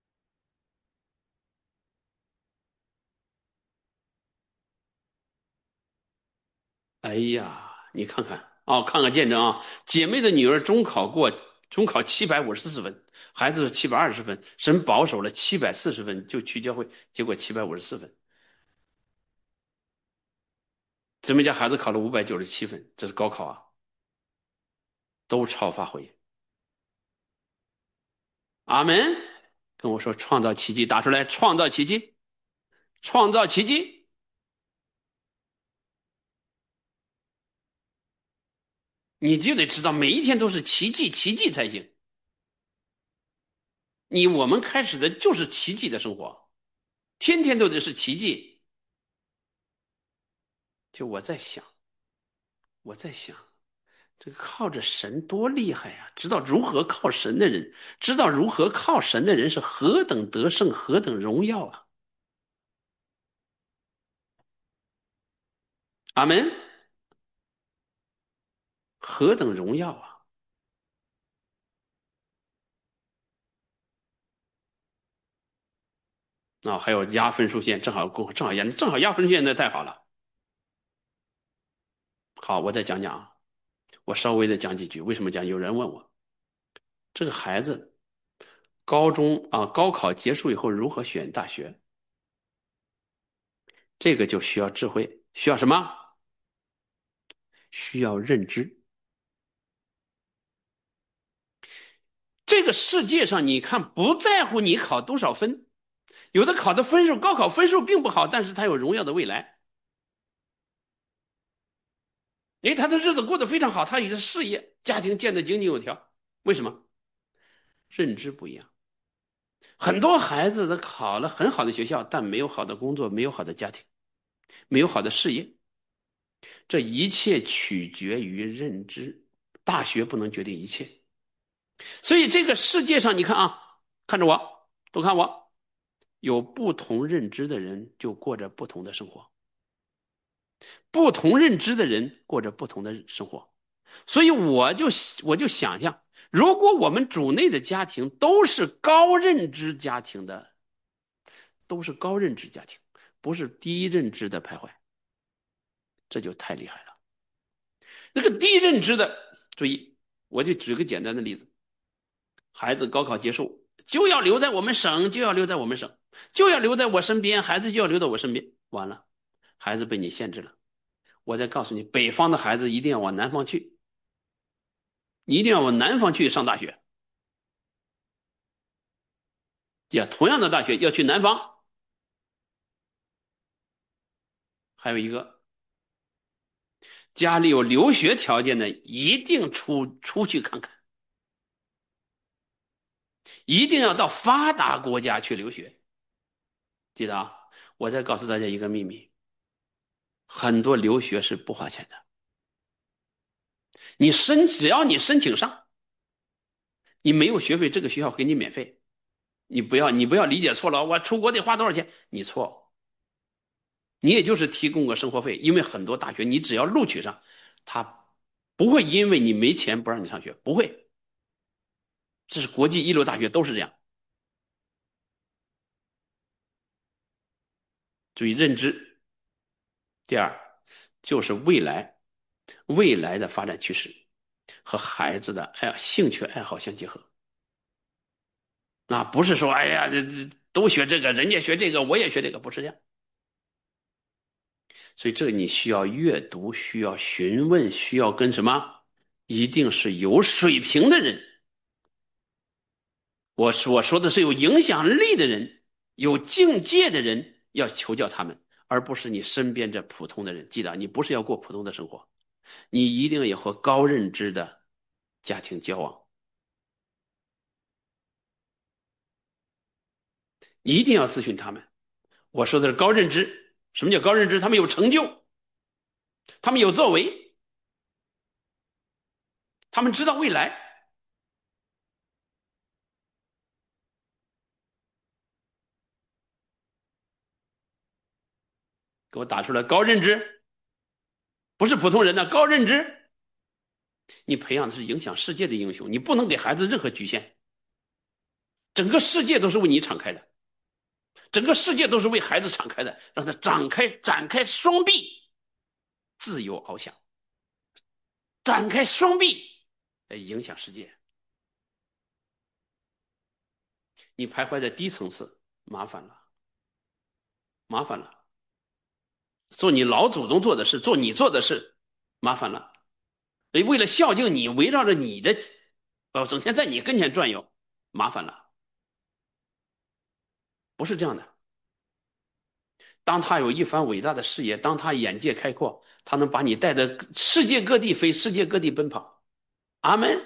Speaker 1: 哎呀，你看看哦，看看见证啊，姐妹的女儿中考过，中考七百五十四分，孩子是七百二十分，神保守了七百四十分就去教会，结果七百五十四分。姊妹家孩子考了五百九十七分，这是高考啊，都超发挥。阿门。跟我说创造奇迹，打出来，创造奇迹，创造奇迹。你就得知道每一天都是奇迹，奇迹才行。你我们开始的就是奇迹的生活，天天都得是奇迹。就我在想，我在想，这个靠着神多厉害呀！知道如何靠神的人，知道如何靠神的人是何等得胜，何等荣耀啊！阿门，何等荣耀啊！啊、还有压分数线，正好够，正好压，正好压分数线，那太好了。好，我再讲讲啊，我稍微的讲几句。为什么讲？有人问我，这个孩子高中啊，高考结束以后如何选大学？这个就需要智慧，需要什么？需要认知。这个世界上，你看不在乎你考多少分，有的考的分数，高考分数并不好，但是他有荣耀的未来。哎，他的日子过得非常好，他有事业、家庭建得井井有条。为什么？认知不一样。很多孩子他考了很好的学校，但没有好的工作，没有好的家庭，没有好的事业。这一切取决于认知。大学不能决定一切。所以这个世界上，你看啊，看着我，都看我，有不同认知的人就过着不同的生活，不同认知的人过着不同的生活。所以我就我就想象，如果我们主内的家庭都是高认知家庭的，都是高认知家庭，不是低认知的徘徊，这就太厉害了。那个低认知的，注意，我就举个简单的例子：孩子高考结束， 就要留在我们省，就要留在我们省，就要留在我身边，孩子就要留在我身边。完了，孩子被你限制了。我再告诉你，北方的孩子一定要往南方去，你一定要往南方去上大学。呀，同样的大学要去南方。还有一个，家里有留学条件的，一定出出去看看，一定要到发达国家去留学。记得啊，我再告诉大家一个秘密，很多留学是不花钱的，你申只要你申请上，你没有学费，这个学校给你免费。你不要你不要理解错了，我出国得花多少钱？你错，你也就是提供个生活费，因为很多大学你只要录取上，他不会因为你没钱不让你上学，不会，这是国际一流大学都是这样。注意认知。第二，就是未来未来的发展趋势和孩子的爱兴趣爱好相结合。那不是说哎呀这这都学这个，人家学这个我也学这个，不是这样。所以这个你需要阅读，需要询问，需要跟什么？一定是有水平的人。我我说的是有影响力的人，有境界的人，要求教他们，而不是你身边这普通的人。记得，你不是要过普通的生活，你一定要和高认知的家庭交往，一定要咨询他们。我说的是高认知，什么叫高认知？他们有成就，他们有作为，他们知道未来。给我打出来，高认知不是普通人的高认知。你培养的是影响世界的英雄，你不能给孩子任何局限。整个世界都是为你敞开的，整个世界都是为孩子敞开的，让他展开展开双臂，自由翱翔，展开双臂来影响世界。你徘徊在低层次，麻烦了，麻烦了。做你老祖宗做的事，做你做的事，麻烦了。所以为了孝敬你，围绕着你的，呃，整天在你跟前转悠，麻烦了。不是这样的。当他有一番伟大的事业，当他眼界开阔，他能把你带着世界各地飞，世界各地奔跑。阿门。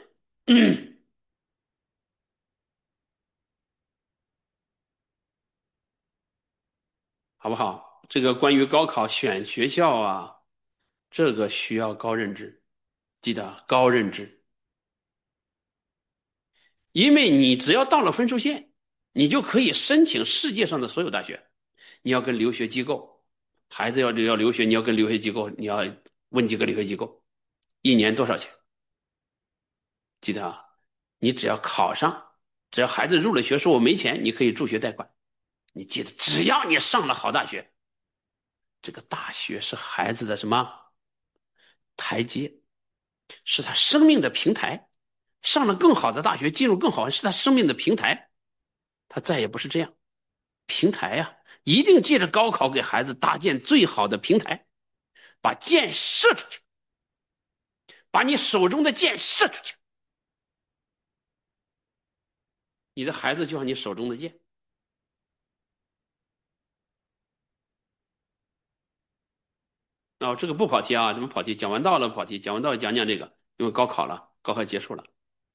Speaker 1: 好不好？这个关于高考选学校啊，这个需要高认知，记得高认知，因为你只要到了分数线，你就可以申请世界上的所有大学。你要跟留学机构，孩子要要留学，你要跟留学机构，你要问几个留学机构，一年多少钱？记得啊，你只要考上，只要孩子入了学，说我没钱，你可以助学贷款。你记得，只要你上了好大学，这个大学是孩子的什么台阶？是他生命的平台。上了更好的大学，进入更好，是他生命的平台。他再也不是这样。平台呀、啊，一定借着高考给孩子搭建最好的平台，把箭射出去，把你手中的箭射出去。你的孩子就像你手中的箭。哦，这个不跑题啊，怎么跑题？讲完道了跑题，讲完道讲讲这个，因为高考了，高考结束了。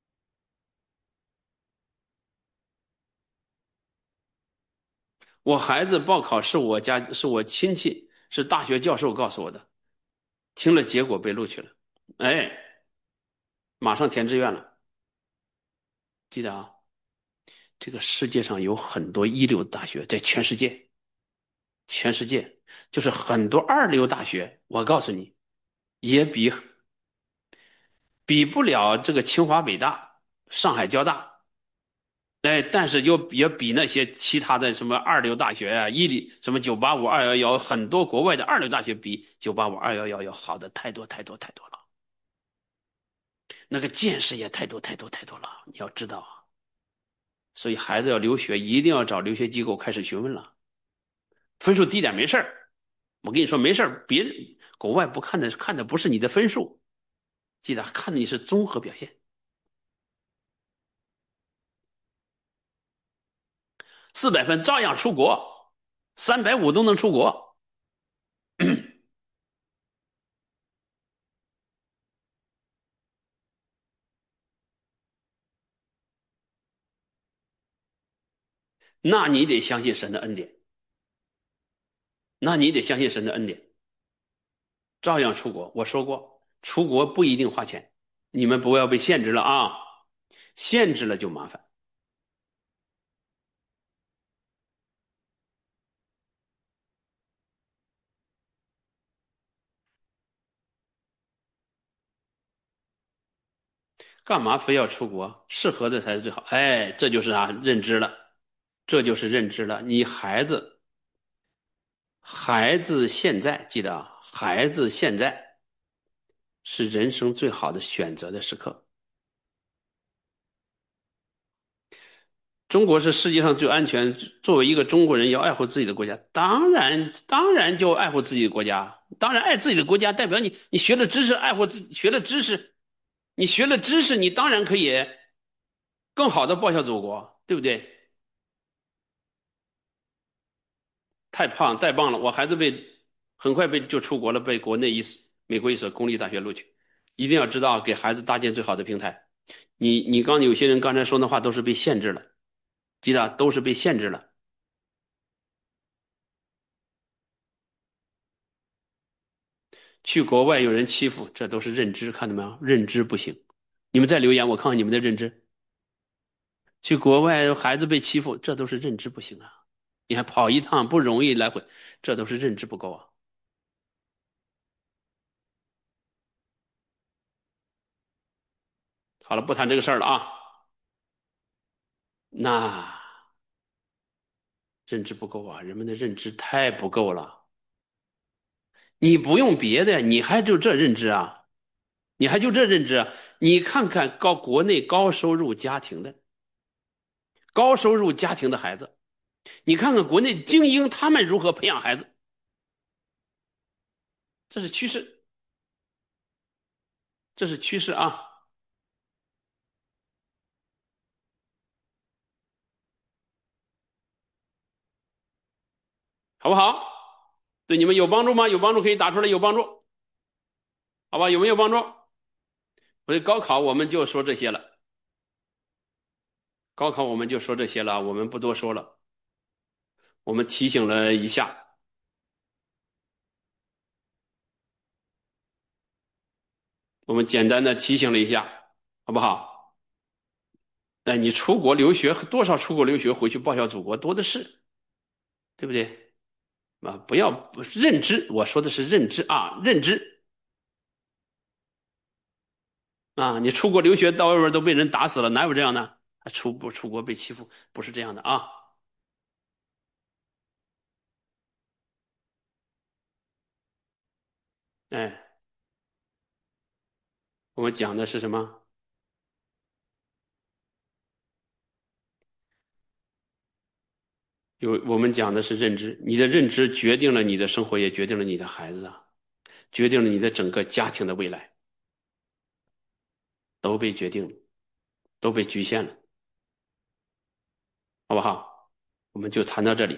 Speaker 1: 我孩子报考是我家是我亲戚，是大学教授告诉我的，听了结果被录取了，哎，马上填志愿了。记得啊，这个世界上有很多一流大学，在全世界，全世界就是很多二流大学，我告诉你，也比比不了这个清华北大、上海交大。哎，但是又也比那些其他的什么二流大学啊、一里什么九八五、二幺幺，很多国外的二流大学比九八五、二幺幺要好的太多太多太多了。那个见识也太多太多太多了，你要知道啊。 所以孩子要留学，一定要找留学机构开始询问了。分数低点没事儿，我跟你说没事儿，别人国外不看的，看的不是你的分数，记得看的你是综合表现。四百分照样出国，三百五都能出国。那你得相信神的恩典，那你得相信神的恩典，照样出国。我说过，出国不一定花钱，你们不要被限制了啊，限制了就麻烦。干嘛非要出国？适合的才是最好。哎，这就是啊，认知了，这就是认知了。你孩子，孩子现在记得啊，孩子现在是人生最好的选择的时刻。中国是世界上最安全。作为一个中国人，要爱护自己的国家，当然，当然就爱护自己的国家。当然，爱自己的国家代表你，你学了知识，爱护自己，学了知识，你学了知识，你当然可以更好的报效祖国，对不对？太胖，太棒了！我孩子被很快被就出国了，被国内一美国一所公立大学录取。一定要知道，给孩子搭建最好的平台。你你刚有些人刚才说的话都是被限制了，记得都是被限制了。去国外有人欺负，这都是认知，看到没有？认知不行。你们再留言，我看看你们的认知。去国外孩子被欺负，这都是认知不行啊！你还跑一趟不容易来回，这都是认知不够啊。好了，不谈这个事儿了啊。那认知不够啊，人们的认知太不够了。你不用别的，你还就这认知啊？你还就这认知啊？你看看高国内高收入家庭的高收入家庭的孩子，你看看国内精英他们如何培养孩子，这是趋势，这是趋势啊，好不好？对你们有帮助吗？有帮助可以打出来，有帮助，好吧？有没有帮助？所以高考我们就说这些了，高考我们就说这些了，我们不多说了，我们提醒了一下，我们简单的提醒了一下，好不好？哎，你出国留学多少？出国留学回去报效祖国多的是，对不对？啊，不要认知，我说的是认知啊，认知啊，你出国留学到外边都被人打死了，哪有这样的？还出不出国被欺负？不是这样的啊！哎，我们讲的是什么？有我们讲的是认知，你的认知决定了你的生活，也决定了你的孩子啊，决定了你的整个家庭的未来，都被决定了，都被局限了，好不好？我们就谈到这里。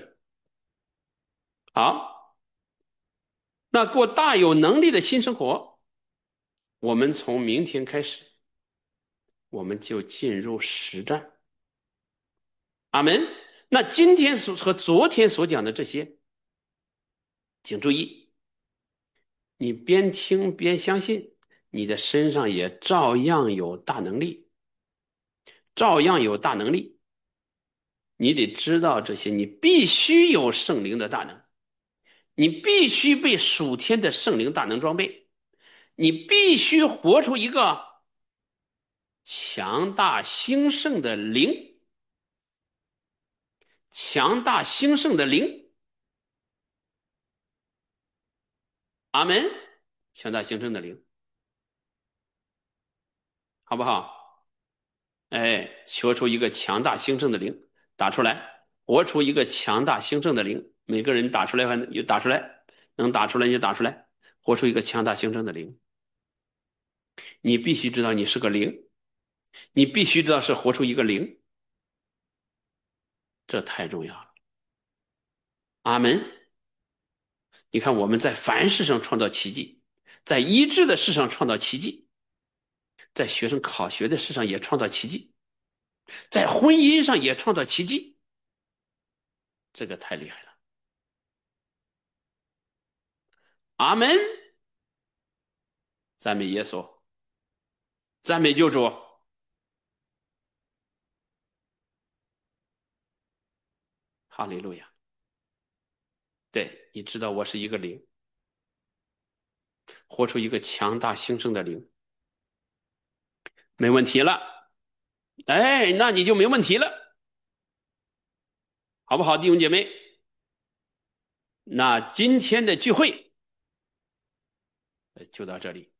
Speaker 1: 好，那过大有能力的新生活，我们从明天开始，我们就进入实战。阿门。那今天所和昨天所讲的这些，请注意，你边听边相信，你的身上也照样有大能力，照样有大能力。你得知道这些，你必须有圣灵的大能，你必须被属天的圣灵大能装备，你必须活出一个强大兴盛的灵，强大兴盛的灵。阿门。强大兴盛的灵，好不好？ 哎，学出一个强大兴盛的灵，打出来，活出一个强大兴盛的灵。每个人打出来，有打出来，能打出来你就打出来，活出一个强大兴盛的灵。你必须知道你是个灵，你必须知道是活出一个灵，这太重要了。阿门。你看我们在凡事上创造奇迹，在医治的事上创造奇迹，在学生考学的事上也创造奇迹，在婚姻上也创造奇迹，这个太厉害了。阿门。赞美耶稣，赞美救主。哈利路亚。对，你知道我是一个灵，活出一个强大兴盛的灵，没问题了。哎，那你就没问题了，好不好，弟兄姐妹？那今天的聚会就到这里。